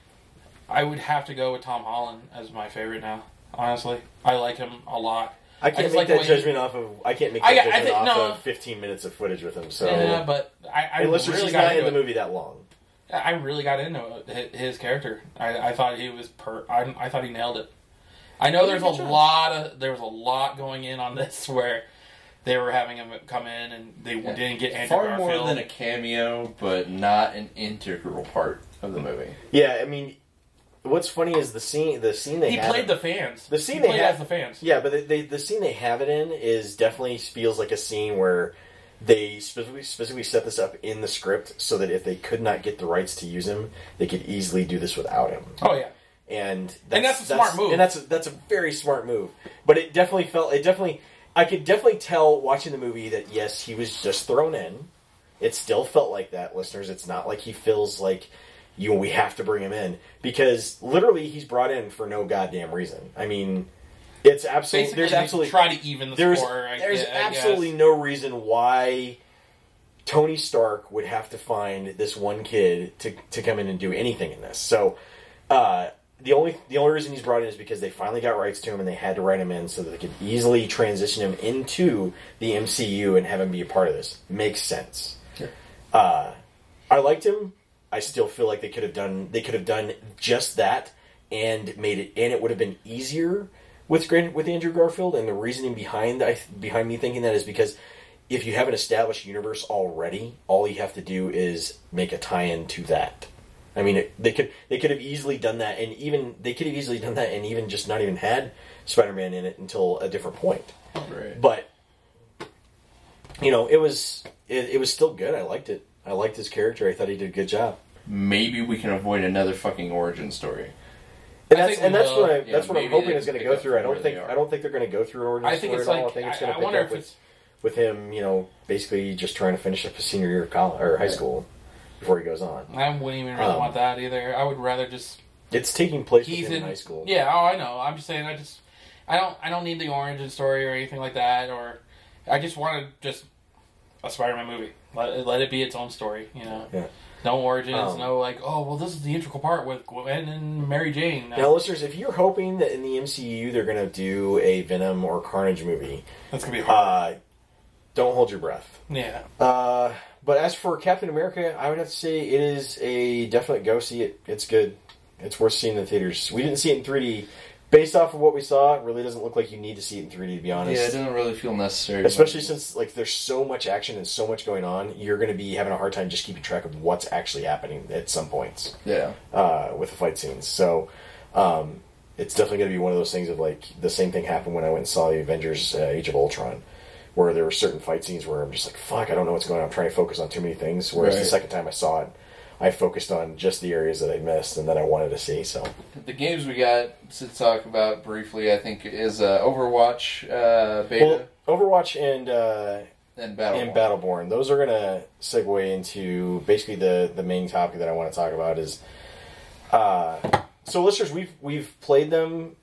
I would have to go with Tom Holland as my favorite now. Honestly, I like him a lot. I can't just make like the that way judgment off of. I can't make that I got- I judgment think- off no. of fifteen minutes of footage with him. So Yeah, but I, I unless really she's got not in into the it. movie that long. I really got into it, his character. I, I thought he was per. I, I thought he nailed it. I know He there's did a a good job. lot of there was a lot going in on this where they were having him come in and they Yeah. didn't get Andrew Far Garfield. more than a cameo, but not an integral part of the movie. Yeah, I mean, what's funny is the scene. The scene they He have played it- the fans. the scene he they played have- as the fans. Yeah, but they, they, the scene they have it in is definitely feels like a scene where they specifically specifically set this up in the script so that if they could not get the rights to use him, they could easily do this without him. Oh yeah. And that's, And that's a smart move. And that's a, that's a very smart move. But it definitely felt it definitely I could definitely tell watching the movie that yes, he was just thrown in. It still felt like that, listeners. It's not like he feels like you we have to bring him in because literally he's brought in for no goddamn reason. I mean, it's absolutely Basically, there's you absolutely try to even the there's score. I, there's I absolutely guess. no reason why Tony Stark would have to find this one kid to to come in and do anything in this. So uh, the only the only reason he's brought in is because they finally got rights to him and they had to write him in so that they could easily transition him into the M C U and have him be a part of this. Makes sense. Sure. Uh, I liked him. I still feel like they could have done they could have done just that and made it and it would have been easier with Gran- with Andrew Garfield. And the reasoning behind I, behind me thinking that is because if you have an established universe already, all you have to do is make a tie-in to that. I mean, it, they could they could have easily done that, and even they could have easily done that, and even just not even had Spider-Man in it until a different point. Right. But you know, it was it, it was still good. I liked it. I liked his character. I thought he did a good job. Maybe we can avoid another fucking origin story. And I that's, think and we that's will. what I, Yeah, that's what I'm maybe hoping they is going to pick go up through. I from where don't think they are. I don't think they're going to go through an origin I think story it's at all. like I think it's I, going to I pick wonder up if with, it's with him, you know, basically just trying to finish up his senior year of college or high Right. school before he goes on. I wouldn't even really Um, want that either. I would rather just It's taking place with he's him in in high school. Yeah, oh, I know. I'm just saying. I just I don't I don't need the origin story or anything like that. Or I just want to just a Spider-Man movie. Let it, let it be its own story. You know. Yeah. No origins. Um, no like oh well this is the integral part with Gwen and Mary Jane. No, Now, listeners, if you're hoping that in the M C U they're going to do a Venom or Carnage movie, that's gonna be hard. uh, don't hold your breath. yeah. Uh, but as for Captain America, I would have to say it is a definite go see it. It's good. It's worth seeing in the theaters. We didn't see it in three D. Based off of what we saw, it really doesn't look like you need to see it in three D, to be honest. Yeah, it doesn't really feel necessary. Especially since like there's so much action and so much going on, you're going to be having a hard time just keeping track of what's actually happening at some points Yeah. uh, with the fight scenes. So um, it's definitely going to be one of those things of like the same thing happened when I went and saw the Avengers: uh, Age of Ultron, where there were certain fight scenes where I'm just like, fuck, I don't know what's going on. I'm trying to focus on too many things. Whereas the Right. second time I saw it, I focused on just the areas that I missed and that I wanted to see. So The games we got to talk about briefly, I think, is uh, Overwatch uh, beta well, Overwatch and. Uh, and Battleborn. and Battleborn. Those are going to segue into basically the, the main topic that I want to talk about is uh, so listeners, we've we've played them.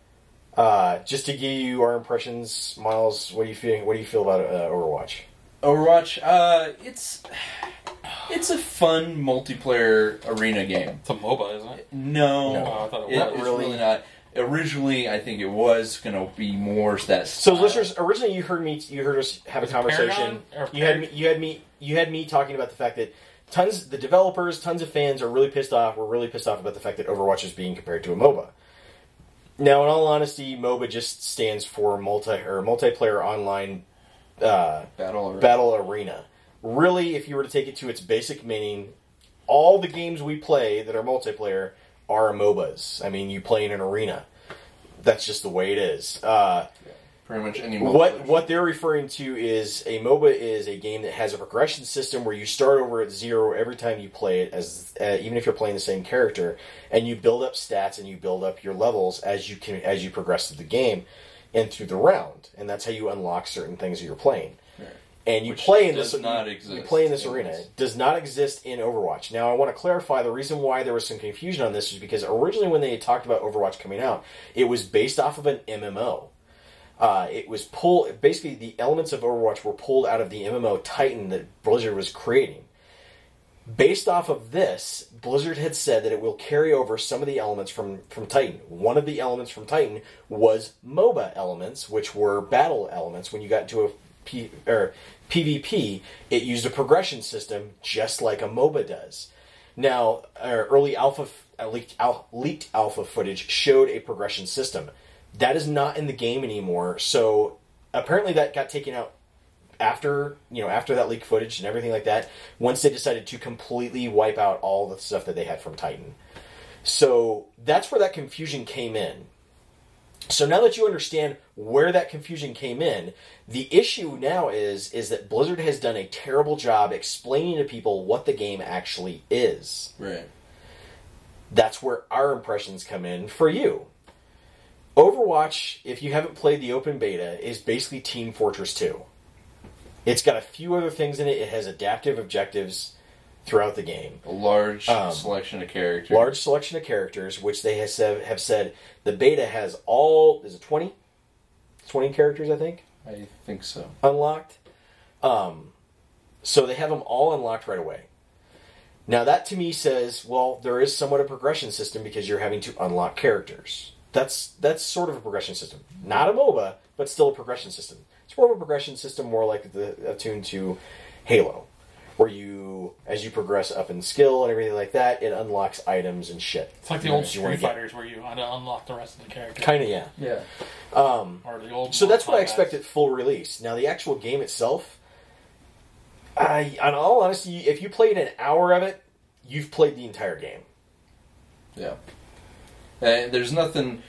Uh, just to give you our impressions, Miles, what do you feel? What do you feel about uh, Overwatch? Overwatch, uh, it's it's a fun multiplayer arena game. It's a MOBA, isn't it? No, No, I thought it it- was. it's really. really not. Originally, I think it was going to be more that. So, style. listeners, originally you heard me, you heard us have a Was it conversation. Paragon or You had me, you had me, you had me talking about the fact that tons, the developers, tons of fans are really pissed off. We're really pissed off about the fact that Overwatch is being compared to a MOBA. Now, in all honesty, MOBA just stands for multi or multiplayer online uh, battle arena. battle arena. Really, if you were to take it to its basic meaning, all the games we play that are multiplayer are MOBAs. I mean, you play in an arena. That's just the way it is. Uh, Pretty much any. what multiplayer. what they're referring to is a MOBA is a game that has a progression system where you start over at zero every time you play it, as uh, even if you're playing the same character, and you build up stats and you build up your levels as you can as you progress through the game and through the round, and that's how you unlock certain things that you're playing. Right. And you Which play in does this not you, exist you play in this in arena. this. It does not exist in Overwatch. Now, I want to clarify the reason why there was some confusion on this is because originally when they had talked about Overwatch coming out, it was based off of an M M O. Uh, it was pulled. Basically, the elements of Overwatch were pulled out of the M M O Titan that Blizzard was creating. Based off of this, Blizzard had said that it will carry over some of the elements from, from Titan. One of the elements from Titan was MOBA elements, which were battle elements. When you got into a P, or PvP, it used a progression system just like a MOBA does. Now, uh, early alpha uh, leaked, al- leaked alpha footage showed a progression system. That is not in the game anymore. So apparently, that got taken out after you know after that leaked footage and everything like that. Once they decided to completely wipe out all the stuff that they had from Titan. So that's where that confusion came in. So now that you understand where that confusion came in, the issue now is is that Blizzard has done a terrible job explaining to people what the game actually is. Right. That's where our impressions come in for you. Overwatch, if you haven't played the open beta, is basically Team Fortress two. It's got a few other things in it. It has adaptive objectives throughout the game. A large Um, selection of characters. Large selection of characters, which they have said, have said the beta has all, is it twenty? twenty characters, I think, I think so. unlocked. Um, so they have them all unlocked right away. Now that to me says, well, there is somewhat a progression system because you're having to unlock characters. That's that's sort of a progression system. Not a MOBA, but still a progression system. It's more of a progression system, more like the attuned to Halo, where you, as you progress up in skill and everything like that, it unlocks items and shit. It's like the You old wanna Street get- Fighters where you had to unlock the rest of the characters. Kinda, yeah. Yeah. Um, Or the old so that's what I Mortal expect Kombat. at full release. Now, the actual game itself, I, in all honesty, if you played an hour of it, you've played the entire game. Yeah. And there's nothing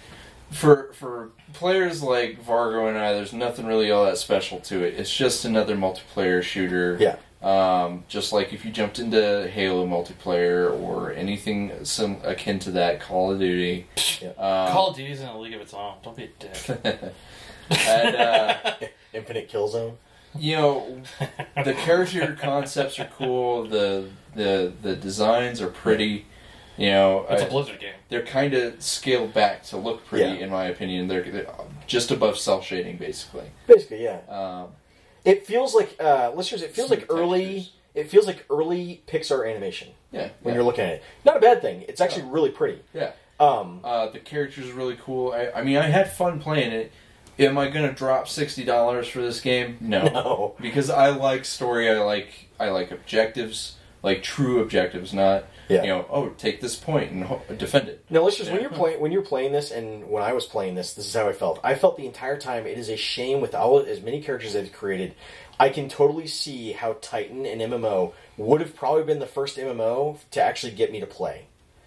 for for players like Vargo and I. There's nothing really all that special to it. It's just another multiplayer shooter. Yeah. Um, just like if you jumped into Halo multiplayer or anything some akin to that, Call of Duty. Yeah. Um, Call of Duty's in a league of its own. Don't be a dick. and uh, Infinite Killzone. you know, the character concepts are cool. The the the designs are pretty. You know, It's I- a Blizzard game. they're kind of scaled back to look pretty, Yeah. in my opinion. They're, they're just above cell shading, basically. Basically, yeah. Um, It feels like, uh, listeners, it feels Some like early. textures. It feels like early Pixar animation yeah, when yeah, you're looking at it. Not a bad thing. It's actually really pretty. yeah. Um, Uh, the characters are really cool. I, I mean, I had fun playing it. Am I going to drop sixty dollars for this game? No, no. because I like story. I like I like objectives, like true objectives, not Yeah. you know. Oh, take this point and ho- defend it. Now, listeners, when Yeah. you're playing when you're playing this, and when I was playing this, this is how I felt. I felt the entire time it is a shame with all as many characters they've created. I can totally see how Titan and M M O would have probably been the first M M O to actually get me to play.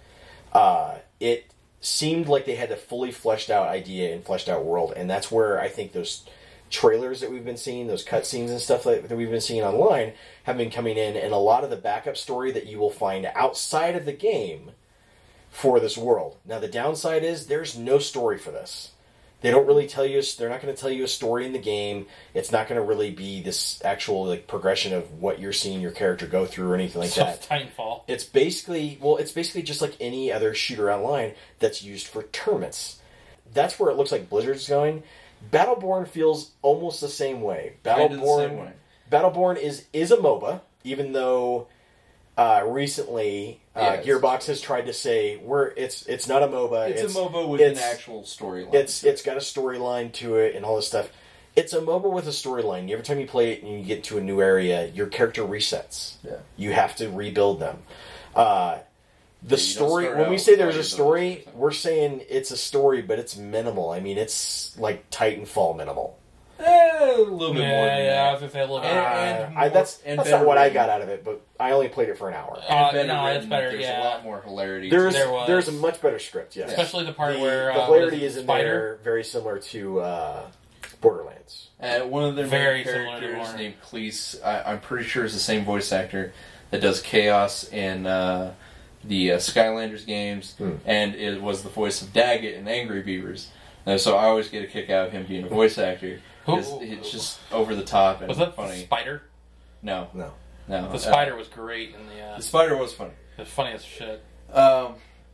Uh, it seemed like they had a fully fleshed out idea and fleshed out world, and that's where I think those trailers that we've been seeing, those cutscenes and stuff that, that we've been seeing online, have been coming in, and a lot of the backup story that you will find outside of the game for this world. Now, the downside is there's no story for this. They don't really tell you. They're not going to tell you a story in the game. It's not going to really be this actual like progression of what you're seeing your character go through or anything like So that. Titanfall. It's basically well, it's basically just like any other shooter online that's used for tournaments. That's where it looks like Blizzard's going. Battleborn feels almost the same way. Kinda the Battleborn, same way. Battleborn is is a MOBA, even though uh, recently uh, Yeah, it's- Gearbox has tried to say we're it's it's not a MOBA. It's, a MOBA with an it's- actual storyline. It's it's got a storyline to it and all this stuff. It's a MOBA with a storyline. Every time you play it and you get to a new area, your character resets. Yeah. You have to rebuild them. Uh, the Yeah, you don't story, start when we out say there's a with story, those. we're saying it's a story, but it's minimal. I mean, it's like Titanfall minimal. Eh, a little bit Yeah, more than yeah, I that. was gonna say a little bit. And- Uh, and I, more- that's and that's better not what I written. got out of it, but I only played it for an hour. Uh, And better no, it's written. better, There's yeah. a lot more hilarity. There's to it. There was. there's a much better script, yes. Especially the part the, where the uh, hilarity was is in Spider. there, very similar to uh, Borderlands. Uh, one of their Very main similar to characters Warner. named Cleese, I, I'm pretty sure is the same voice actor that does Chaos in uh, the uh, Skylanders games, Hmm. and it was the voice of Daggett in Angry Beavers. Uh, so I always get a kick out of him being a voice actor. Who- 'cause it's just over the top and Was that the funny. Spider? No, No. no. The uh, Spider was great in the. Uh, the Spider was funny. the funniest shit. Um,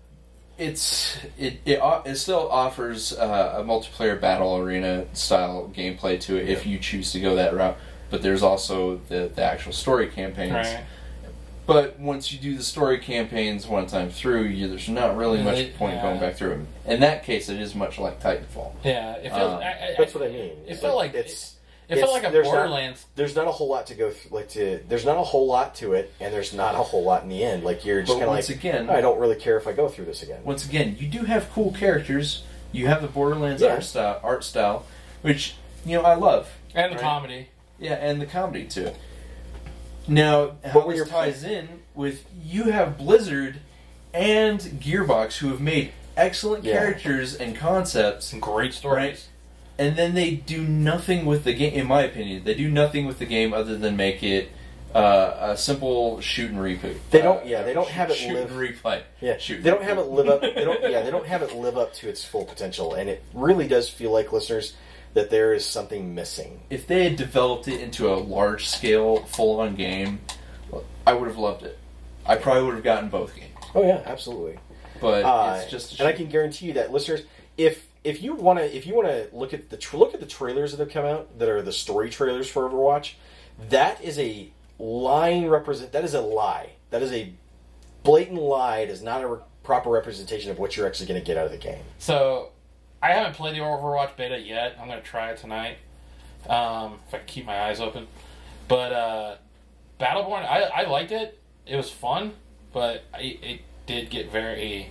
it's it it, o- it still offers uh, a multiplayer battle arena style gameplay to it if you choose to go that route. But there's also the the actual story campaigns. Right. But once you do the story campaigns one time through, you, there's not really Yeah, much they- point yeah. going back through them. In that case, it is much like Titanfall. Yeah, it feels. Um, I, I, That's what I mean. It felt like it's. It felt it's- like a there's not- Borderlands. There's not a whole lot to go through. Like to, there's not a whole lot to it, and there's not a whole lot in the end. Like you're just But kind of once like, again- I don't really care if I go through this again. Once again, you do have cool characters. You have the Borderlands Yeah. art style, art style, which you know I love. And the Right. comedy. Yeah, and the comedy too. Now, But how when this you're ties in with you have Blizzard and Gearbox, who have made excellent Yeah. characters and concepts, Some great stories. Right. and then they do nothing with the game. In my opinion, they do nothing with the game other than make it uh, a simple shoot and reboot. They don't- Uh, yeah, they don't have it shoot live- and replay. Yeah, Shoot they and don't have repeat. it live up. They don't. Yeah, they don't have it live up to its full potential, and it really does feel like, listeners, that there is something missing. If they had developed it into a large scale, full on game, I would have loved it. I probably would have gotten both games. Oh yeah, absolutely. But Uh, it's just a and I shame. can guarantee you that, listeners, if if you want to if you want to look at the tra- look at the trailers that have come out that are the story trailers for Overwatch, that is a lying represent. That is a lie. That is a blatant lie. It is not a re- proper representation of what you're actually going to get out of the game. So, I haven't played the Overwatch beta yet. I'm going to try it tonight. Um, if I can keep my eyes open. But, uh, Battleborn, I, I liked it. It was fun, but I, it did get very...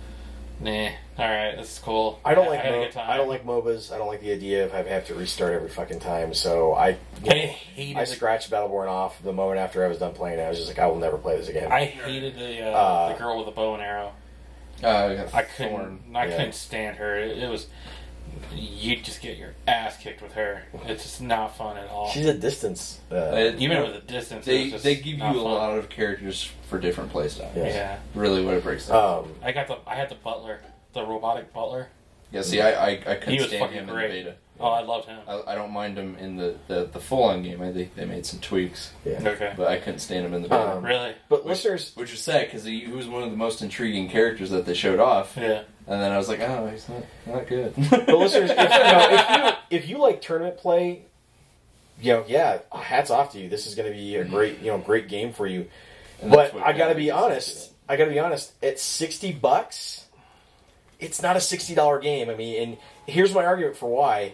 Nah, alright, this is cool. I don't like I had a Mo- good time. I don't like MOBAs. I don't like the idea of having have to restart every fucking time. So I I hated I the- scratched Battleborn off the moment after I was done playing it. I was just like, I will never play this again. I hated the, uh, Uh, the girl with the bow and arrow. Uh, I got I couldn't. Thorn. I Yeah. couldn't stand her. It, it was. You just get your ass kicked with her. It's just not fun at all. She's a distance. Uh, It- Even with the distance, it They was just they give you not a fun. lot of characters for different playstyles. Yeah. Yeah, Really, what it breaks down. um, I got the. I had the butler, the robotic butler. yeah. See, I I, I couldn't He was stand fucking him great. in the beta. Oh, I loved him. I, I don't mind him in the, the, the full on game. I think they made some tweaks, yeah. Okay, but I couldn't stand him in the beta. Um, really? But Which- listeners, Which is sad because he, he was one of the most intriguing characters that they showed off, Yeah. and then I was like, oh, he's not not good. but listeners, if, you know, if you if you like tournament play, you know, yeah, hats off to you. This is going to be a great, you know, great game for you. And that's But what I got to kinda be makes honest. sense I got to be honest. At sixty bucks, it's not a sixty dollar game. I mean, and here's my argument for why.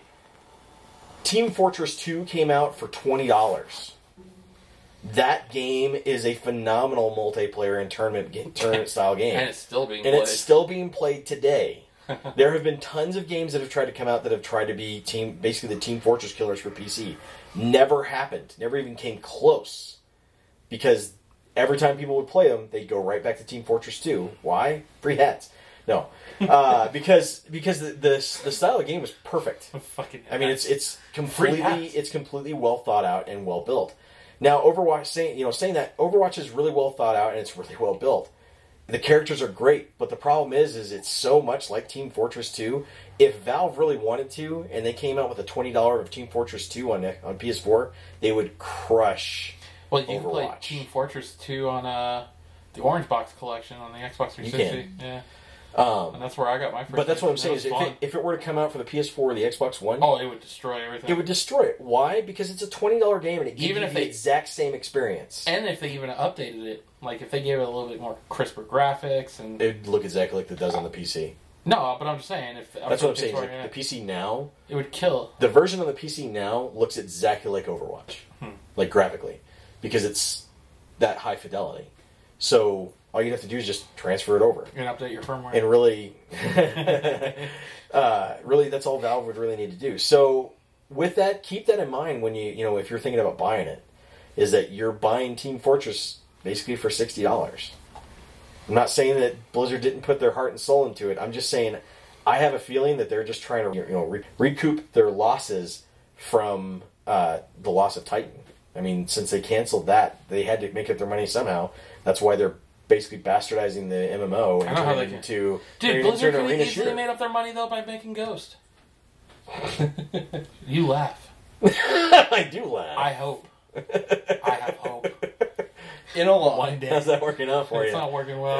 Team Fortress two came out for twenty dollars. That game is a phenomenal multiplayer and tournament game, tournament style game. And it's still being And played. it's still being played today. There have been tons of games that have tried to come out that have tried to be team, basically the Team Fortress killers for P C. Never happened. Never even came close. Because every time people would play them, they'd go right back to Team Fortress two. Why? Free hats. No, uh, because because the, the the style of game was perfect. Fucking. I mean, it's it's Free completely hats. it's completely well thought out and well built. Now, Overwatch saying you know saying that Overwatch is really well thought out and it's really well built. The characters are great, but the problem is, is it's so much like Team Fortress two. If Valve really wanted to, and they came out with a twenty dollars of Team Fortress two on on P S four, they would crush. Well, you can play Overwatch. Team Fortress two on uh, the Orange Box collection on the Xbox three sixty. You Yeah, Um, and that's where I got my first. but that's what I'm game. saying It is was if fun. it, if it were to come out for the P S four or the Xbox One, Oh, it would destroy everything. it would destroy it. Why? Because it's a twenty dollars game and it gives Even you if the they- exact same experience. And if they even updated it, like if they gave it a little bit more crisper graphics and It would look exactly like it does on the P C. no, but I'm just saying if That's what I'm saying. is It, like the P C now, it would kill. the version on the P C now looks exactly like Overwatch, Hmm. like graphically, because it's that high fidelity. So all you have to do is just transfer it over, You're gonna update your firmware. and really, uh, really, that's all Valve would really need to do. So with that, keep that in mind when you, you know, if you're thinking about buying it, is that you're buying Team Fortress basically for sixty dollars. I'm not saying that Blizzard didn't put their heart and soul into it. I'm just saying I have a feeling that they're just trying to, you know, re- recoup their losses from uh, the loss of Titan. I mean, since they canceled that, they had to make up their money somehow. That's why they're basically bastardizing the M M O and I know how turning they it can. into, Dude, turning it Blizzard into an could arena have easily shooter. made up their money though by making Ghost. You laugh. I do laugh. I hope. I have hope. In all, One day. How's that working out for It's you? not working well.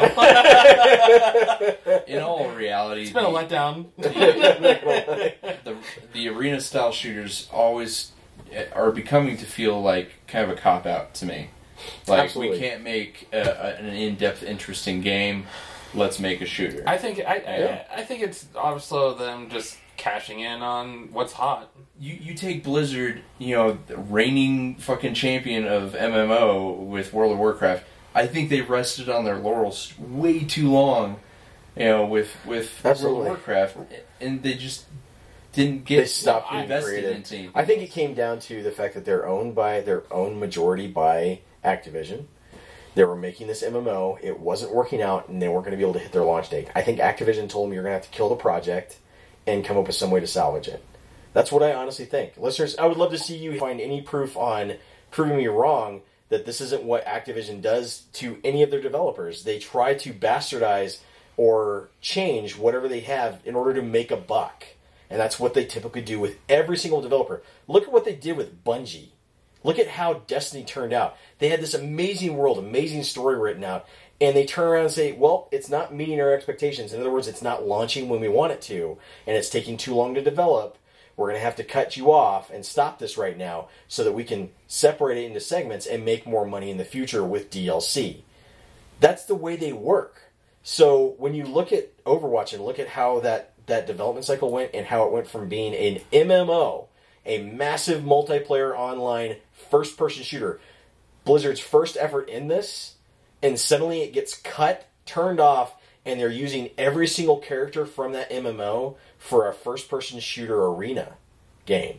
in all reality, It's been a the, letdown. the the arena style shooters always are becoming to feel like kind of a cop out to me. Like Absolutely. we can't make a, a, an in depth, interesting game. Let's make a shooter. I think I, I, Yeah. I think it's also them just cashing in on what's hot. You you take Blizzard, you know, the reigning fucking champion of M M O with World of Warcraft. I think they rested on their laurels way too long, you know, with with Absolutely. World of Warcraft, and they just didn't get They stopped being invested creative. in team. I think it came down to the fact that they're owned by, they're owned majority by Activision. They were making this M M O. It wasn't working out, and they weren't going to be able to hit their launch date. I think Activision told them you're going to have to kill the project and come up with some way to salvage it. That's what I honestly think. Listeners, I would love to see you find any proof on proving me wrong that this isn't what Activision does to any of their developers. They try to bastardize or change whatever they have in order to make a buck. And that's what they typically do with every single developer. Look at what they did with Bungie. Look at how Destiny turned out. They had this amazing world, amazing story written out, and they turn around and say, well, it's not meeting our expectations. In other words, it's not launching when we want it to, and it's taking too long to develop. We're going to have to cut you off and stop this right now so that we can separate it into segments and make more money in the future with D L C. That's the way they work. So when you look at Overwatch and look at how that, that development cycle went and how it went from being an M M O, a massive multiplayer online first-person shooter, Blizzard's first effort in this, and suddenly it gets cut, turned off, and they're using every single character from that M M O for a first-person shooter arena game.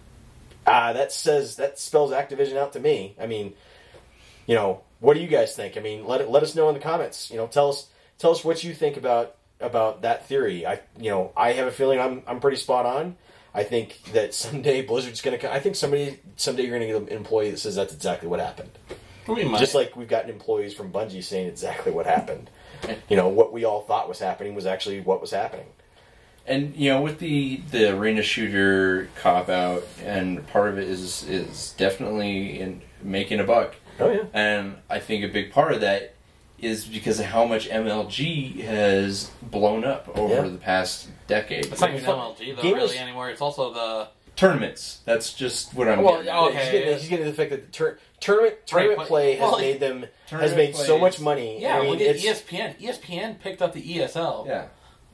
Ah, uh, that says that spells Activision out to me. I mean, you know, what do you guys think? I mean, let it, let us know in the comments. You know, tell us tell us what you think about about that theory. I you know, I have a feeling I'm I'm pretty spot on. I think that someday Blizzard's going to. I think somebody someday you're going to get an employee that says that's exactly what happened. We might. Just like we've gotten employees from Bungie saying exactly what happened. You know, what we all thought was happening was actually what was happening. And, you know, with the, the arena shooter cop-out, and part of it is is definitely in making a buck. Oh, yeah. And I think a big part of that is because of how much M L G has blown up over Yeah. the past decade. It's not even M L G, though, Gamers- really, anymore. It's also the... Tournaments. That's just what I'm Well, getting at. oh, He's okay. getting, he's getting to the fact that the tur- tournament tournament but- play has well, made them has tournament made so plays- much money. Yeah, I mean, look at it's, E S P N. E S P N picked up the E S L. Yeah.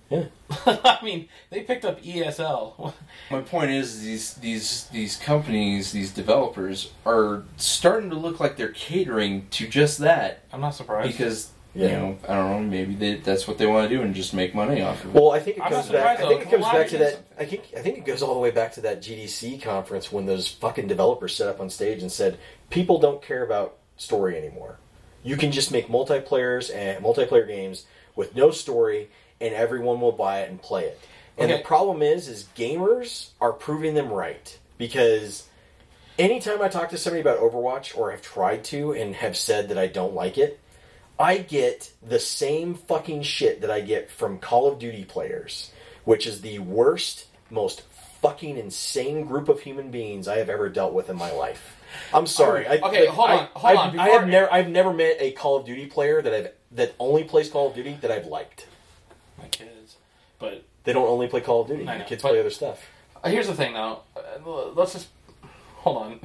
I mean, they picked up E S L. My point is, these these these companies, these developers, are starting to look like they're catering to just that. I'm not surprised. Because, Yeah. you know, I don't know, maybe they, that's what they want to do and just make money off of it. Well, I think it I'm comes not back. surprised, I think though. it comes Well, back to that. something. I think I think it goes all the way back to that G D C conference when those fucking developers set up on stage and said, "People don't care about story anymore. You can just make multiplayers and multiplayer games with no story, and everyone will buy it and play it." And Okay. the problem is, is gamers are proving them right because anytime I talk to somebody about Overwatch or have tried to and have said that I don't like it, I get the same fucking shit that I get from Call of Duty players, which is the worst, most fucking insane group of human beings I have ever dealt with in my life. I'm sorry. I, Okay, like, hold I, on, hold I've, on, I before- have never, I've never met a Call of Duty player that I've that only plays Call of Duty that I've liked. My kids. But They don't only play Call of Duty. I The know, kids but- play other stuff. uh, here's the thing, though. Uh, let's just hold on.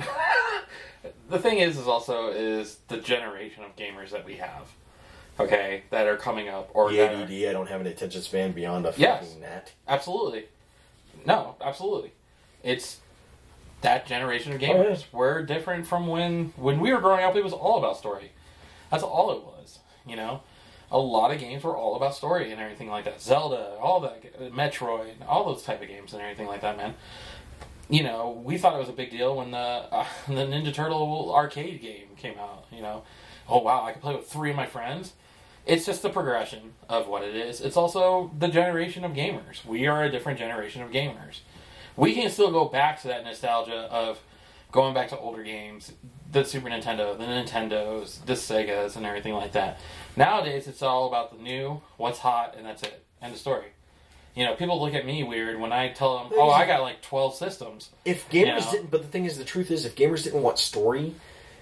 The thing is, is also is the generation of gamers that we have. Okay, that are coming up or The that A D are- D, I don't have an attention span beyond a fucking Yes. gnat. Absolutely. No, absolutely. It's that generation of gamers. Oh, yeah. We're different from when when we were growing up. It was all about story. That's all it was. You know, a lot of games were all about story and everything like that. Zelda, all that, Metroid, all those type of games and everything like that. Man, you know, we thought it was a big deal when the uh, the Ninja Turtle arcade game came out. You know, oh wow, I can play with three of my friends. It's just the progression of what it is. It's also the generation of gamers. We are a different generation of gamers. We can still go back to that nostalgia of going back to older games, the Super Nintendo, the Nintendos, the Segas, and everything like that. Nowadays, it's all about the new, what's hot, and that's it. End of story. You know, people look at me weird when I tell them, oh, I got like twelve systems. If gamers You know? didn't, but the thing is, the truth is, if gamers didn't want story,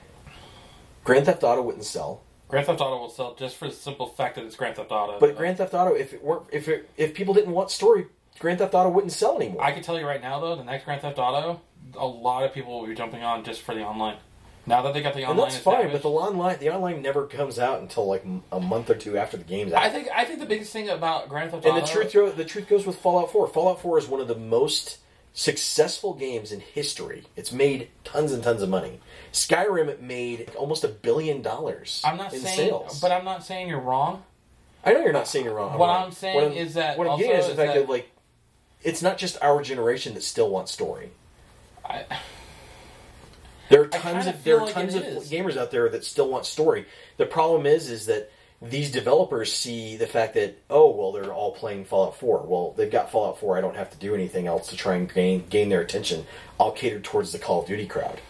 Grand Theft Auto wouldn't sell. Grand Theft Auto will sell just for the simple fact that it's Grand Theft Auto. But Grand Theft Auto, if it weren't, if it, if people didn't want story, Grand Theft Auto wouldn't sell anymore. I can tell you right now, though, the next Grand Theft Auto, a lot of people will be jumping on just for the online. Now that they got the and online that's fine, established- but the online, the online never comes out until like m- a month or two after the game's out. I think I think the biggest thing about Grand Theft and Auto... the truth, go- the truth goes with Fallout four. Fallout four is one of the most successful games in history. It's made tons and tons of money. Skyrim made almost a billion dollars I'm not in saying, sales. but I'm not saying you're wrong. I know you're not saying you're wrong. What wrong. I'm saying What I'm- is that what I'm also getting is the is fact that- that like it's not just our generation that still wants story. I, There are I tons kinda of there feel are like tons it of is. gamers out there that still want story. The problem is, is that these developers see the fact that, oh, well, they're all playing Fallout four. Well, they've got Fallout four. I don't have to do anything else to try and gain gain their attention. I'll cater towards the Call of Duty crowd.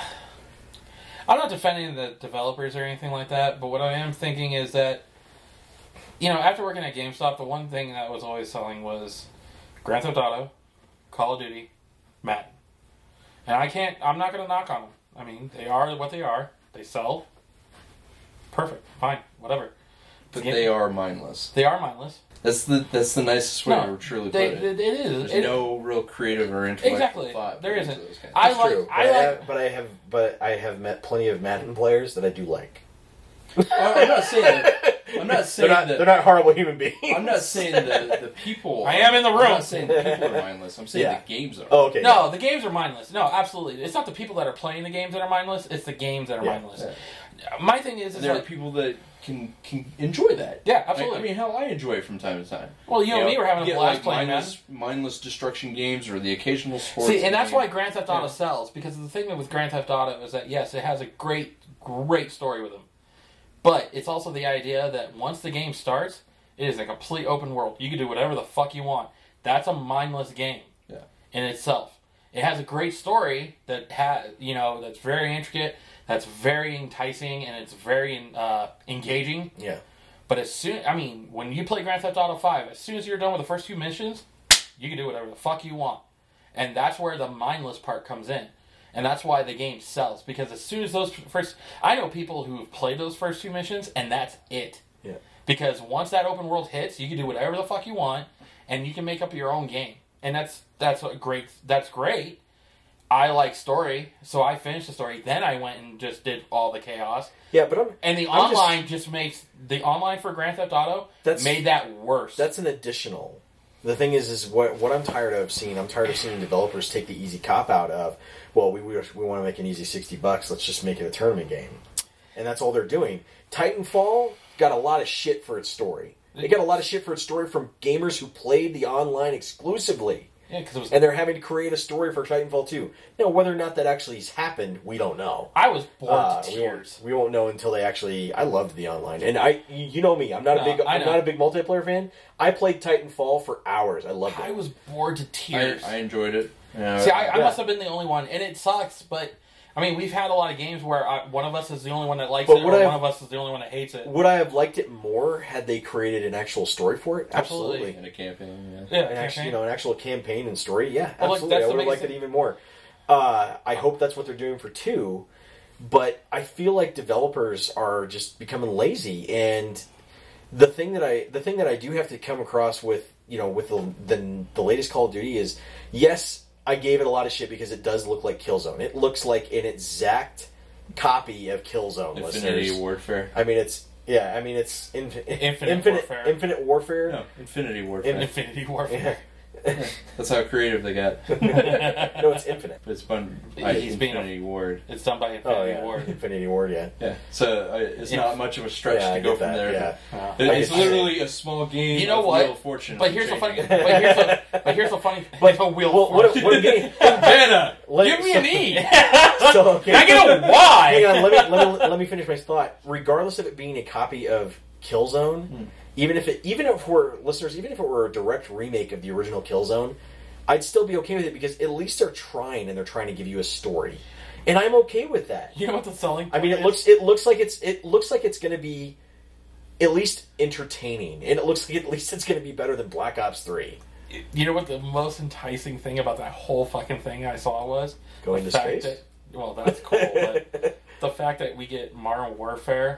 I'm not defending the developers or anything like that, but what I am thinking is that, you know, after working at GameStop, the one thing that was always selling was Grand Theft Auto, Call of Duty, Madden. And I can't, I'm not going to knock on them. I mean, they are what they are. They sell. Perfect. Fine. Whatever. But Game- they are mindless. They are mindless. That's the that's the nicest way No, to truly They, put it. it, it is. There's It- no real creative or intellectual Exactly. thought. There put into isn't. those games. I That's like- true. I but, like- have, but I have but I have met plenty of Madden players that I do like. Oh, I'm not saying that. I'm not They're saying not that. they're not horrible human beings. I'm not saying that the people. I am in the I'm room. not saying the people are mindless. I'm saying Yeah. the games are. Oh, okay. No, the games are mindless. No, absolutely. It's not the people that are playing the games that are mindless. It's the games that are Yeah. mindless. My thing is, is there are like, people that can can enjoy that. yeah, I, absolutely. I mean, hell, I enjoy it from time to time. well, you and know, me were having a get, blast like, playing Madden. mindless, mindless destruction games or the occasional sports. See, and that's game. why Grand Theft Auto Yeah. sells, because the thing with Grand Theft Auto is that, yes, it has a great, great story with them. But it's also the idea that once the game starts, it is a complete open world. You can do whatever the fuck you want. That's a mindless game Yeah. in itself. It has a great story that ha you know, that's very intricate, that's very enticing, and it's very uh, engaging. Yeah. But as soon, I mean, when you play Grand Theft Auto five, as soon as you're done with the first two missions, you can do whatever the fuck you want. And that's where the mindless part comes in. And that's why the game sells. Because as soon as those first... I know people who have played those first two missions, and that's it. Yeah. Because once that open world hits, you can do whatever the fuck you want, and you can make up your own game. And that's that's a great. That's great. I like story, so I finished the story. Then I went and just did all the chaos. Yeah, but I'm And the I'm just- online just, makes... The online for Grand Theft Auto That's- made that worse. that's an additional. The thing is, is what what I'm tired of seeing. I'm tired of seeing developers take the easy cop out of. Well, we we, we want to make an easy sixty bucks. Let's just make it a tournament game, and that's all they're doing. Titanfall got a lot of shit for its story. It got a lot of shit for its story from gamers who played the online exclusively, yeah, because it was... and they're having to create a story for Titanfall two. Now, whether or not that actually has happened, we don't know. I was bored Uh, to we tears. won't, we won't know until they actually. I loved the online, and I, you know me, I'm not No, a big, I I'm know. not a big multiplayer fan. I played Titanfall for hours. I loved it. I was bored to I, tears. I enjoyed it. Yeah, See, I, I Yeah. must have been the only one, and it sucks. But I mean, we've had a lot of games where I, one of us is the only one that likes But it, or would I one have- of us is the only one that hates it. Would I have liked it more had they created an actual story for it? Absolutely. in a campaign. Yeah. Yeah, An actual, campaign. you know, an actual campaign and story. Yeah, Well, look, absolutely. that's I the would have liked biggest it even more. Uh, I hope that's what they're doing for two, but I feel like developers are just becoming lazy. And the thing that I, the thing that I do have to come across with, you know, with the the, the latest Call of Duty is, yes, I gave it a lot of shit because it does look like Killzone. It looks like an exact copy of Killzone. Infinity listeners. Warfare. I mean, it's yeah. I mean, it's infi- Infinite infinite Warfare. Infinite Warfare. No, Infinity Warfare. Infinity Warfare. That's how creative they got. no, it's infinite. But it's fun. He's by being a- Infinity Ward. It's done by Infinity Oh yeah, Ward. Infinity Ward. Yeah. Yeah. So uh, it's Inf- not much of a stretch Yeah, I to go get from that, there. yeah. Uh, It- I it's get- literally a small game. You know of what? Wheel of Fortune. But here's the funny. changing. But here's the. But here's the funny. But- the wheel. well, of what, fortune. what I'm getting, Vanna! let- Give me so- an E. So, okay. Can I get a Y? Hang on, let me, let me let me finish my thought. Regardless of it being a copy of Killzone, Hmm. even if it even if we're listeners, even if it were a direct remake of the original Killzone, I'd still be okay with it because at least they're trying and they're trying to give you a story, and I'm okay with that. You know what the selling? I mean, it point looks it looks like it's it looks like it's going to be at least entertaining, and it looks like at least it's going to be better than Black Ops three. is? You know what the most enticing thing about that whole fucking thing I saw was Going the to fact space? That, well, that's cool, but the fact that we get Modern Warfare.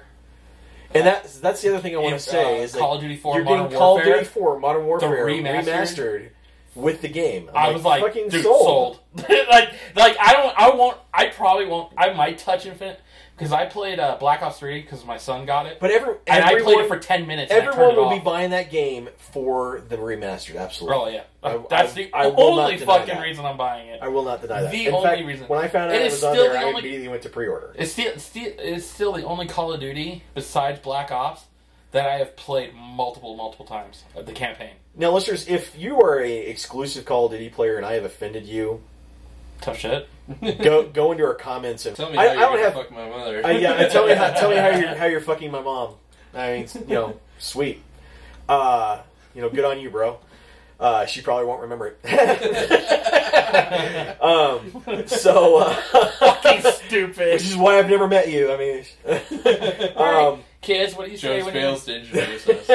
And that's that's the other thing I want And, to say uh, is Call like, of Duty four you're Modern getting Call of Warfare, Duty four Modern Warfare remastered. remastered with the game. I'm I was like, fucking dude, sold. sold. like, like I don't, I won't, I probably won't. I might touch Infinite because I played uh, Black Ops three because my son got it, But every and I everyone, played it for ten minutes. And I everyone turned it will be off. buying that game for the remastered. Absolutely. Oh yeah, I- that's I- the I will not only deny fucking that. reason I'm buying it. I will not deny that. The In only fact, reason. when I found out It it, is was on still there, the I only- immediately went to pre-order. It's still, it's still, it's still the only Call of Duty besides Black Ops that I have played multiple, multiple times. uh, The campaign, Now, listeners, if you are a exclusive Call of Duty player and I have offended you, tough shit. go go into our comments and Tell me I, how I you're don't gonna have. fuck my mother. Uh, yeah, tell me how tell me how you're how you're fucking my mom. I mean, you know, sweet. Uh, you know, good on you, bro. Uh, she probably won't remember it. um, so, uh, Fucking stupid. which is why I've never met you. I mean, um, Kids, what do you say Joe when fails you... to introduce us.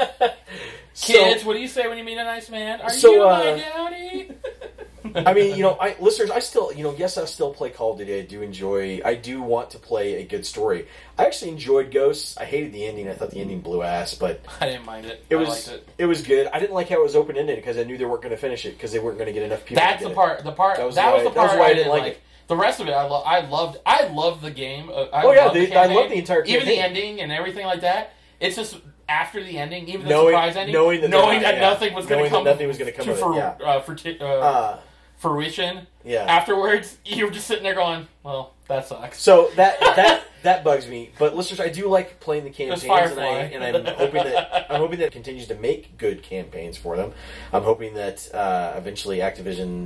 Kids, what do you say when you meet a nice man? Are So, you uh, my daddy? I mean, you know, I, listeners, I still, you know, yes, I still play Call of Duty. I do enjoy, I do want to play a good story. I actually enjoyed Ghosts. I hated the ending. I thought the ending blew ass, but I didn't mind it. it I was, liked it. it was good. I didn't like how it was open ended because I knew they weren't going to finish it because they weren't going to get enough people. That's to the get part. The part That that was was, why- the that was part why I didn't like. it. The rest of it, I, lo- I loved. I loved the game. Uh, I Oh, yeah, loved the- the I campaign. loved the entire Even the campaign. ending and everything like that. It's just after the ending, even the Knowing- surprise ending, knowing that knowing they're not- that yeah. nothing was going Knowing to that come, nothing was gonna come to of it, for, yeah. uh, for t- uh, Uh, fruition. yeah. Afterwards, you were just sitting there going, "Well, that sucks." So that that that bugs me. But listeners, I do like playing the campaigns, and, I, Firefly. and I'm hoping that I'm hoping that it continues to make good campaigns for them. I'm hoping that uh, eventually Activision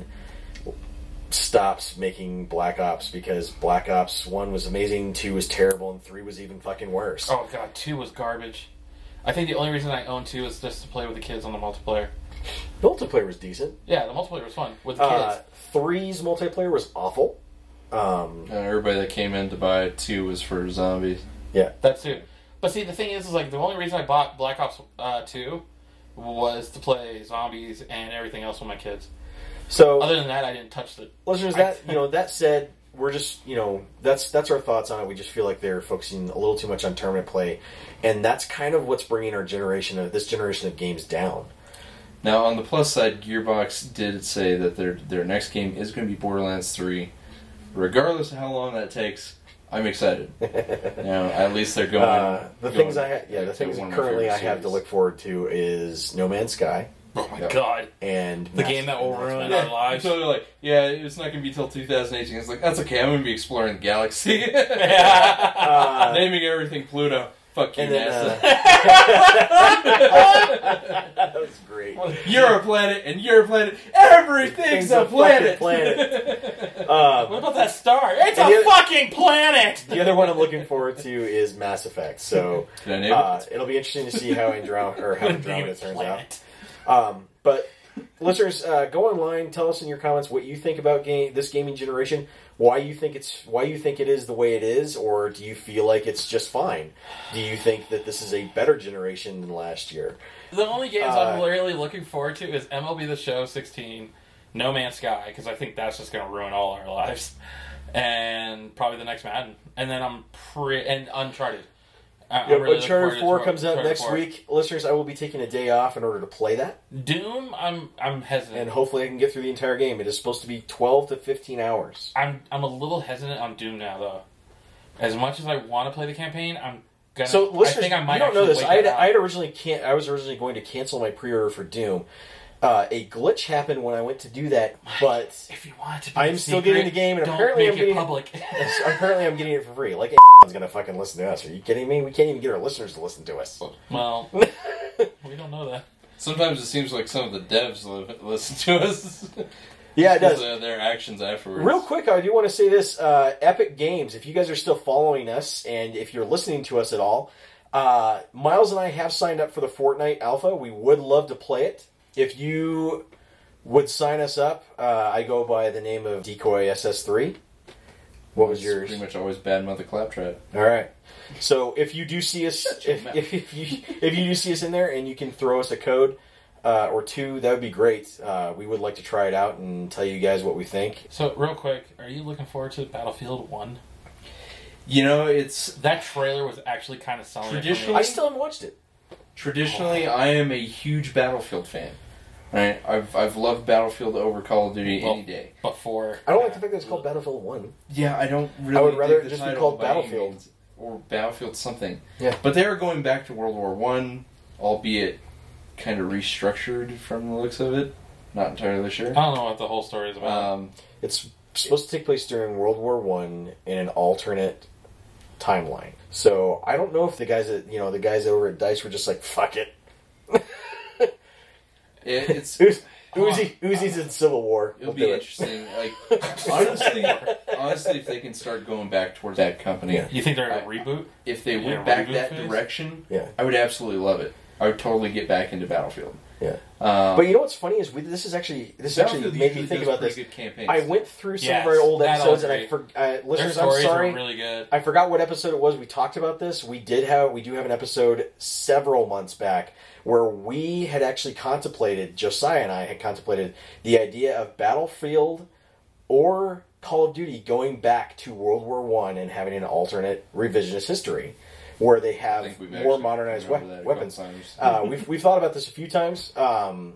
stops making Black Ops because Black Ops one was amazing, two was terrible, and three was even fucking worse. Oh god, two was garbage. I think the only reason I own two is just to play with the kids on the multiplayer. Multiplayer was decent. Yeah, the multiplayer was fun with the kids. Uh, three's multiplayer was awful. Um, Uh, everybody that came in to buy two was for zombies. yeah. That too. But see, the thing is, is like the only reason I bought Black Ops uh, two was to play zombies and everything else with my kids. So Other than that, I didn't touch it. listeners, that you know, that said, we're just you know, that's that's our thoughts on it. We just feel like they're focusing a little too much on tournament play, and that's kind of what's bringing our generation of this generation of games down. Now, on the plus side, Gearbox did say that their their next game is going to be Borderlands three. Regardless of how long that takes, I'm excited. You know, at least they're going. Uh, the going things I ha- yeah, the to things one of my currently I favorite have to series. look forward to is No Man's Sky Oh my Yep. god. and The Mass- game that will Mass ruin Effect. our lives. So they're like, yeah, it's not going to be till two thousand eighteen. It's like, that's okay, I'm going to be exploring the galaxy. Uh, Naming everything Pluto. Fuck you, and then, NASA. uh, that was great. You're a planet, and you're a planet. Everything's Things a a fucking planet. planet. What Um, about that star? It's And a the other- fucking planet! the other one I'm looking forward to is Mass Effect. So Did I name uh, it? it'll be interesting to see how Andromeda or how Andromeda turns out. Planet. Um, but listeners, uh, go online. Tell us in your comments what you think about game this gaming generation. Why you think it's why you think it is the way it is, or do you feel like it's just fine? Do you think that this is a better generation than last year? The only games Uh, I'm really looking forward to is M L B The Show sixteen, No Man's Sky, because I think that's just going to ruin all our lives, and probably the next Madden, and then I'm pre and Uncharted. I- I'm Yep, really looking Uncharted forward to four Tor- comes out Uncharted next four. week. Listeners, I will be taking a day off in order to play that, Doom, I'm I'm hesitant. and hopefully I can get through the entire game. It is supposed to be twelve to fifteen hours. I'm I'm a little hesitant on Doom now, though. As much as I want to play the campaign, I'm gonna. So, listeners, I think I might you don't know actually this. wait I had, that out. I had originally can I was originally going to cancel my pre-order for Doom. Uh, a glitch happened when I went to do that, but If you want it to be I'm a still secret, getting the game, and don't apparently make I'm it getting public. apparently I'm getting it for free. Like Amazon's gonna fucking listen to us. Are you kidding me? We can't even get our listeners to listen to us. Well, we don't know that. Sometimes it seems like some of the devs li- listen to us. Yeah, it does. Because of their actions afterwards. Real quick, I do want to say this: uh, Epic Games. If you guys are still following us, and if you're listening to us at all, uh, Miles and I have signed up for the Fortnite Alpha. We would love to play it. If you would sign us up, uh, I go by the name of Decoy S S three. What was It's yours? Pretty much always bad mother claptrap. All right. So if you do see us, Shut your if, mouth. if, if you if you do see us in there, and you can throw us a code uh, or two, that would be great. Uh, we would like to try it out and tell you guys what we think. So, real quick, are you looking forward to Battlefield One? You know, it's That trailer was actually kind of selling it for me. Traditionally- I still haven't watched it. traditionally I am a huge Battlefield fan. Right? I've I've loved Battlefield over Call of Duty Well, any day. before. I don't like the fact that it's called Battlefield One. Yeah, I don't really. I would rather dig it the just be title called by any Battlefield. means, or Battlefield something. Yeah. But they are going back to World War One, albeit kind of restructured from the looks of it. Not entirely sure. I don't know what the whole story is about. Um, It's supposed to take place during World War One in an alternate timeline. So I don't know if the guys that you know the guys over at DICE were just like fuck it. it, it's It was- Uzi, Uzi's in Civil War. It'll We'll be do it. interesting. Like honestly, honestly, if they can start going back towards that company, Yeah. You think they're I- gonna reboot? if they Yeah, went back reboot that phase? direction, Yeah. I would absolutely love it. I would totally get back into Battlefield. Yeah. Um, But you know what's funny is we, this is actually this actually Battlefield made me usually think does about this. pretty good campaigns. I went through some Yes, of our old that episodes, all and I great. for, uh, Their listeners, I'm stories sorry, were really good. I forgot what episode it was. We talked about this. We did have we do have an episode several months back where we had actually contemplated, Josiah and I had contemplated the idea of Battlefield or Call of Duty going back to World War One and having an alternate revisionist history where they I have think we've more actually modernized gone over we- that a weapons. couple times. Uh, we've we've thought about this a few times. Um,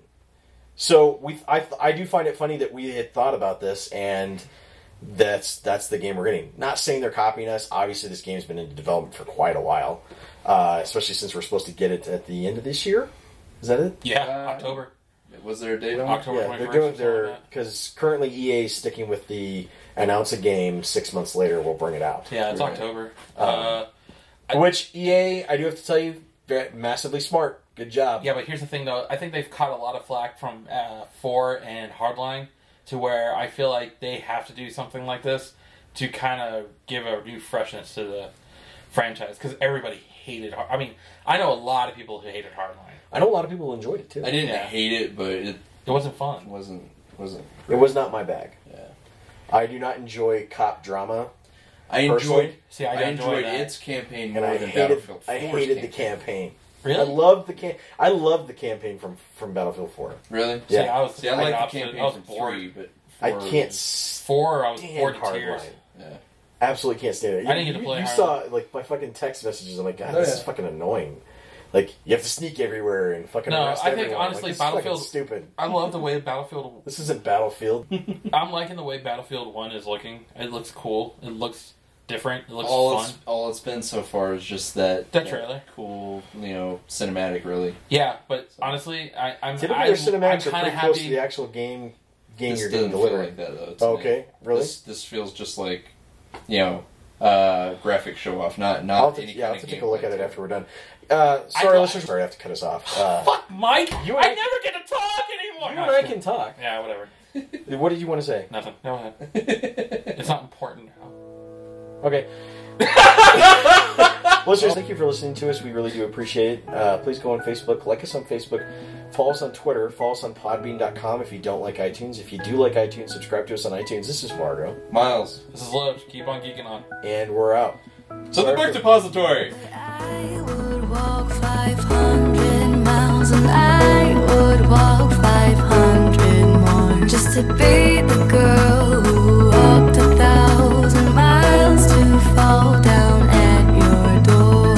so we I I do find it funny that we had thought about this, and that's that's the game we're getting. Not saying they're copying us. Obviously, this game's been in development for quite a while, uh, especially since we're supposed to get it at the end of this year. Is that it? Yeah, Uh, October. Was there a date on it? October Yeah, they're twenty-first. doing or their something like because currently E A is sticking with the announce a game six months later we'll bring it out. that. Yeah, it's Right. October. Um, uh, I- Which E A, I do have to tell you, very, massively smart. Good job. yeah, but here's the thing, though. I think they've caught a lot of flack from uh, four and Hardline to where I feel like they have to do something like this to kind of give a new freshness to the franchise because everybody hated. Hard- I mean, I know a lot of people who hated Hardline. I know a lot of people enjoyed it too. I didn't Yeah. hate it, but it It wasn't fun. wasn't wasn't. It was not my bag. Yeah. I do not enjoy cop drama, I Personally, enjoyed. See, I, I enjoyed enjoyed that. its campaign and more I than hated. Battlefield I four's hated the campaign. campaign. Really? I loved the cam. I loved the campaign from from Battlefield Four. Really? See, Yeah. I was. See, I like like the the opposite. campaign I was from bored. three, but I four can't was- Four, I was stand bored to tears. Hardline. Yeah. Absolutely can't stand it. I didn't get to You- play You Hardline. saw like my fucking text messages. I'm like, God, Oh, this yeah. is fucking annoying. Like you have to sneak everywhere and fucking No, arrest I think, everyone. honestly, like, this is fucking Battlefield- stupid. I love the way Battlefield. This isn't Battlefield. I'm liking the way Battlefield One is looking. It looks cool. It looks different. It looks all fun. it's all it's been so far is just that That trailer. cool, you know, cinematic. Really, Yeah, but honestly, I, I'm. Typically, I, their cinematics I'm are kind of pretty close to happy. the actual game game this you're doesn't getting feel delivered. like that though. to Oh, me. okay, really? This this feels just like, you know, uh, graphic show off, not not I'll have to, any yeah, I'll kind have of to take a look gameplay at it to after we're done. Uh, I sorry, know- listeners. Sorry, I have to cut us off. Uh, Fuck, Mike! You I and- never get to talk anymore. you No, and I it's can cool. talk. Yeah, whatever. What did you want to say? Nothing. Go ahead. It's not important now. Okay. Listeners, thank you for listening to us. We really do appreciate it. Uh, please go on Facebook, like us on Facebook, follow us on Twitter, follow us on podbean dot com if you don't like iTunes. If you do like iTunes, subscribe to us on iTunes. This is Margo, Miles. This is Loach. Keep on geeking on. and we're out. So the Sorry book for- depository. I would walk five hundred miles and I would walk five hundred more just to be the girl who walked a thousand miles to fall down at your door.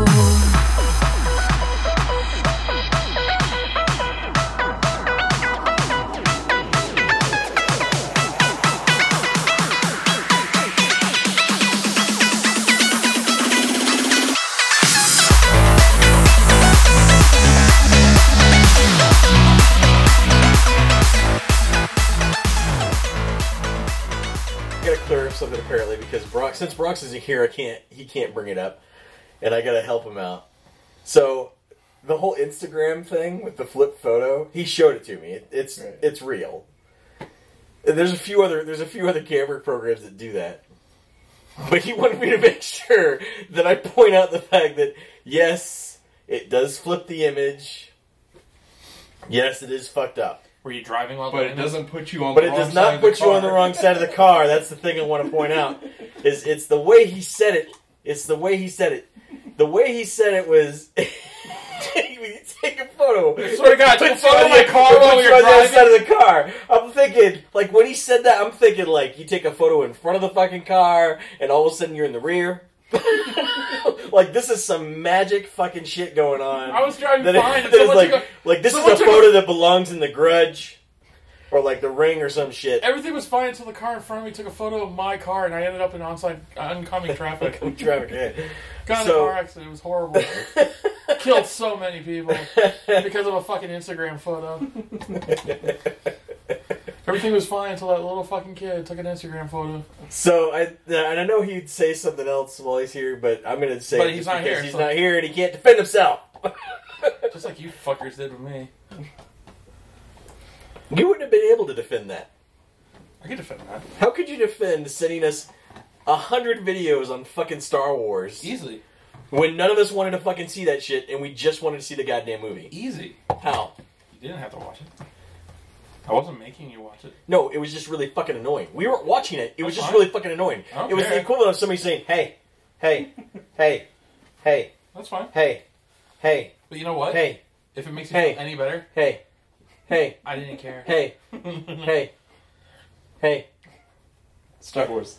I gotta clear up something apparently because Bronx, since Bronx isn't here, I can't. He can't bring it up, and I gotta help him out. So the whole Instagram thing with the flip photo, he showed it to me. It, it's Right. it's real. And there's a few other there's a few other camera programs that do that, but he wanted me to make sure that I point out the fact that yes, it does flip the image. Yes, it is fucked up. Were you driving while But doing it this? doesn't put you on. But the it wrong does side not of the put you on the car. wrong side of the car. That's the thing I want to point out. Is it's the way he said it. It's the way he said it. The way he said it was take a photo. I swear to God, take a Put photo you of on my the- car put while you you're on the other driving? side of the car. I'm thinking, like when he said that, I'm thinking like you take a photo in front of the fucking car, and all of a sudden you're in the rear. Like this is some magic fucking shit going on. I was driving That, it- fine. and that is someone like took a- like this is someone a took a- photo that belongs in The Grudge, or like The Ring or some shit. Everything was fine until the car in front of me took a photo of my car, and I ended up in onside oncoming traffic. Traffic. Yeah. Got in So- a car accident. It was horrible. Killed so many people because of a fucking Instagram photo. Everything was fine until that little fucking kid took an Instagram photo. So I and I know he'd say something else while he's here, but I'm going to say But it he's just not because here, he's so- not here and he can't defend himself. Just like you fuckers did with me. You wouldn't have been able to defend that. I could defend that. How could you defend sending us a hundred videos on fucking Star Wars Easily. when none of us wanted to fucking see that shit and we just wanted to see the goddamn movie? Easy. How? You didn't have to watch it. I wasn't making you watch it. No, it was just really fucking annoying. We weren't watching it. It was That's just fine. really fucking annoying. I don't It was care. the equivalent of somebody saying, hey, hey, hey, hey, That's fine. hey, hey, But you know what? hey, If it makes you Hey. feel any better, hey, hey, I didn't care. hey, hey, hey. Star Wars.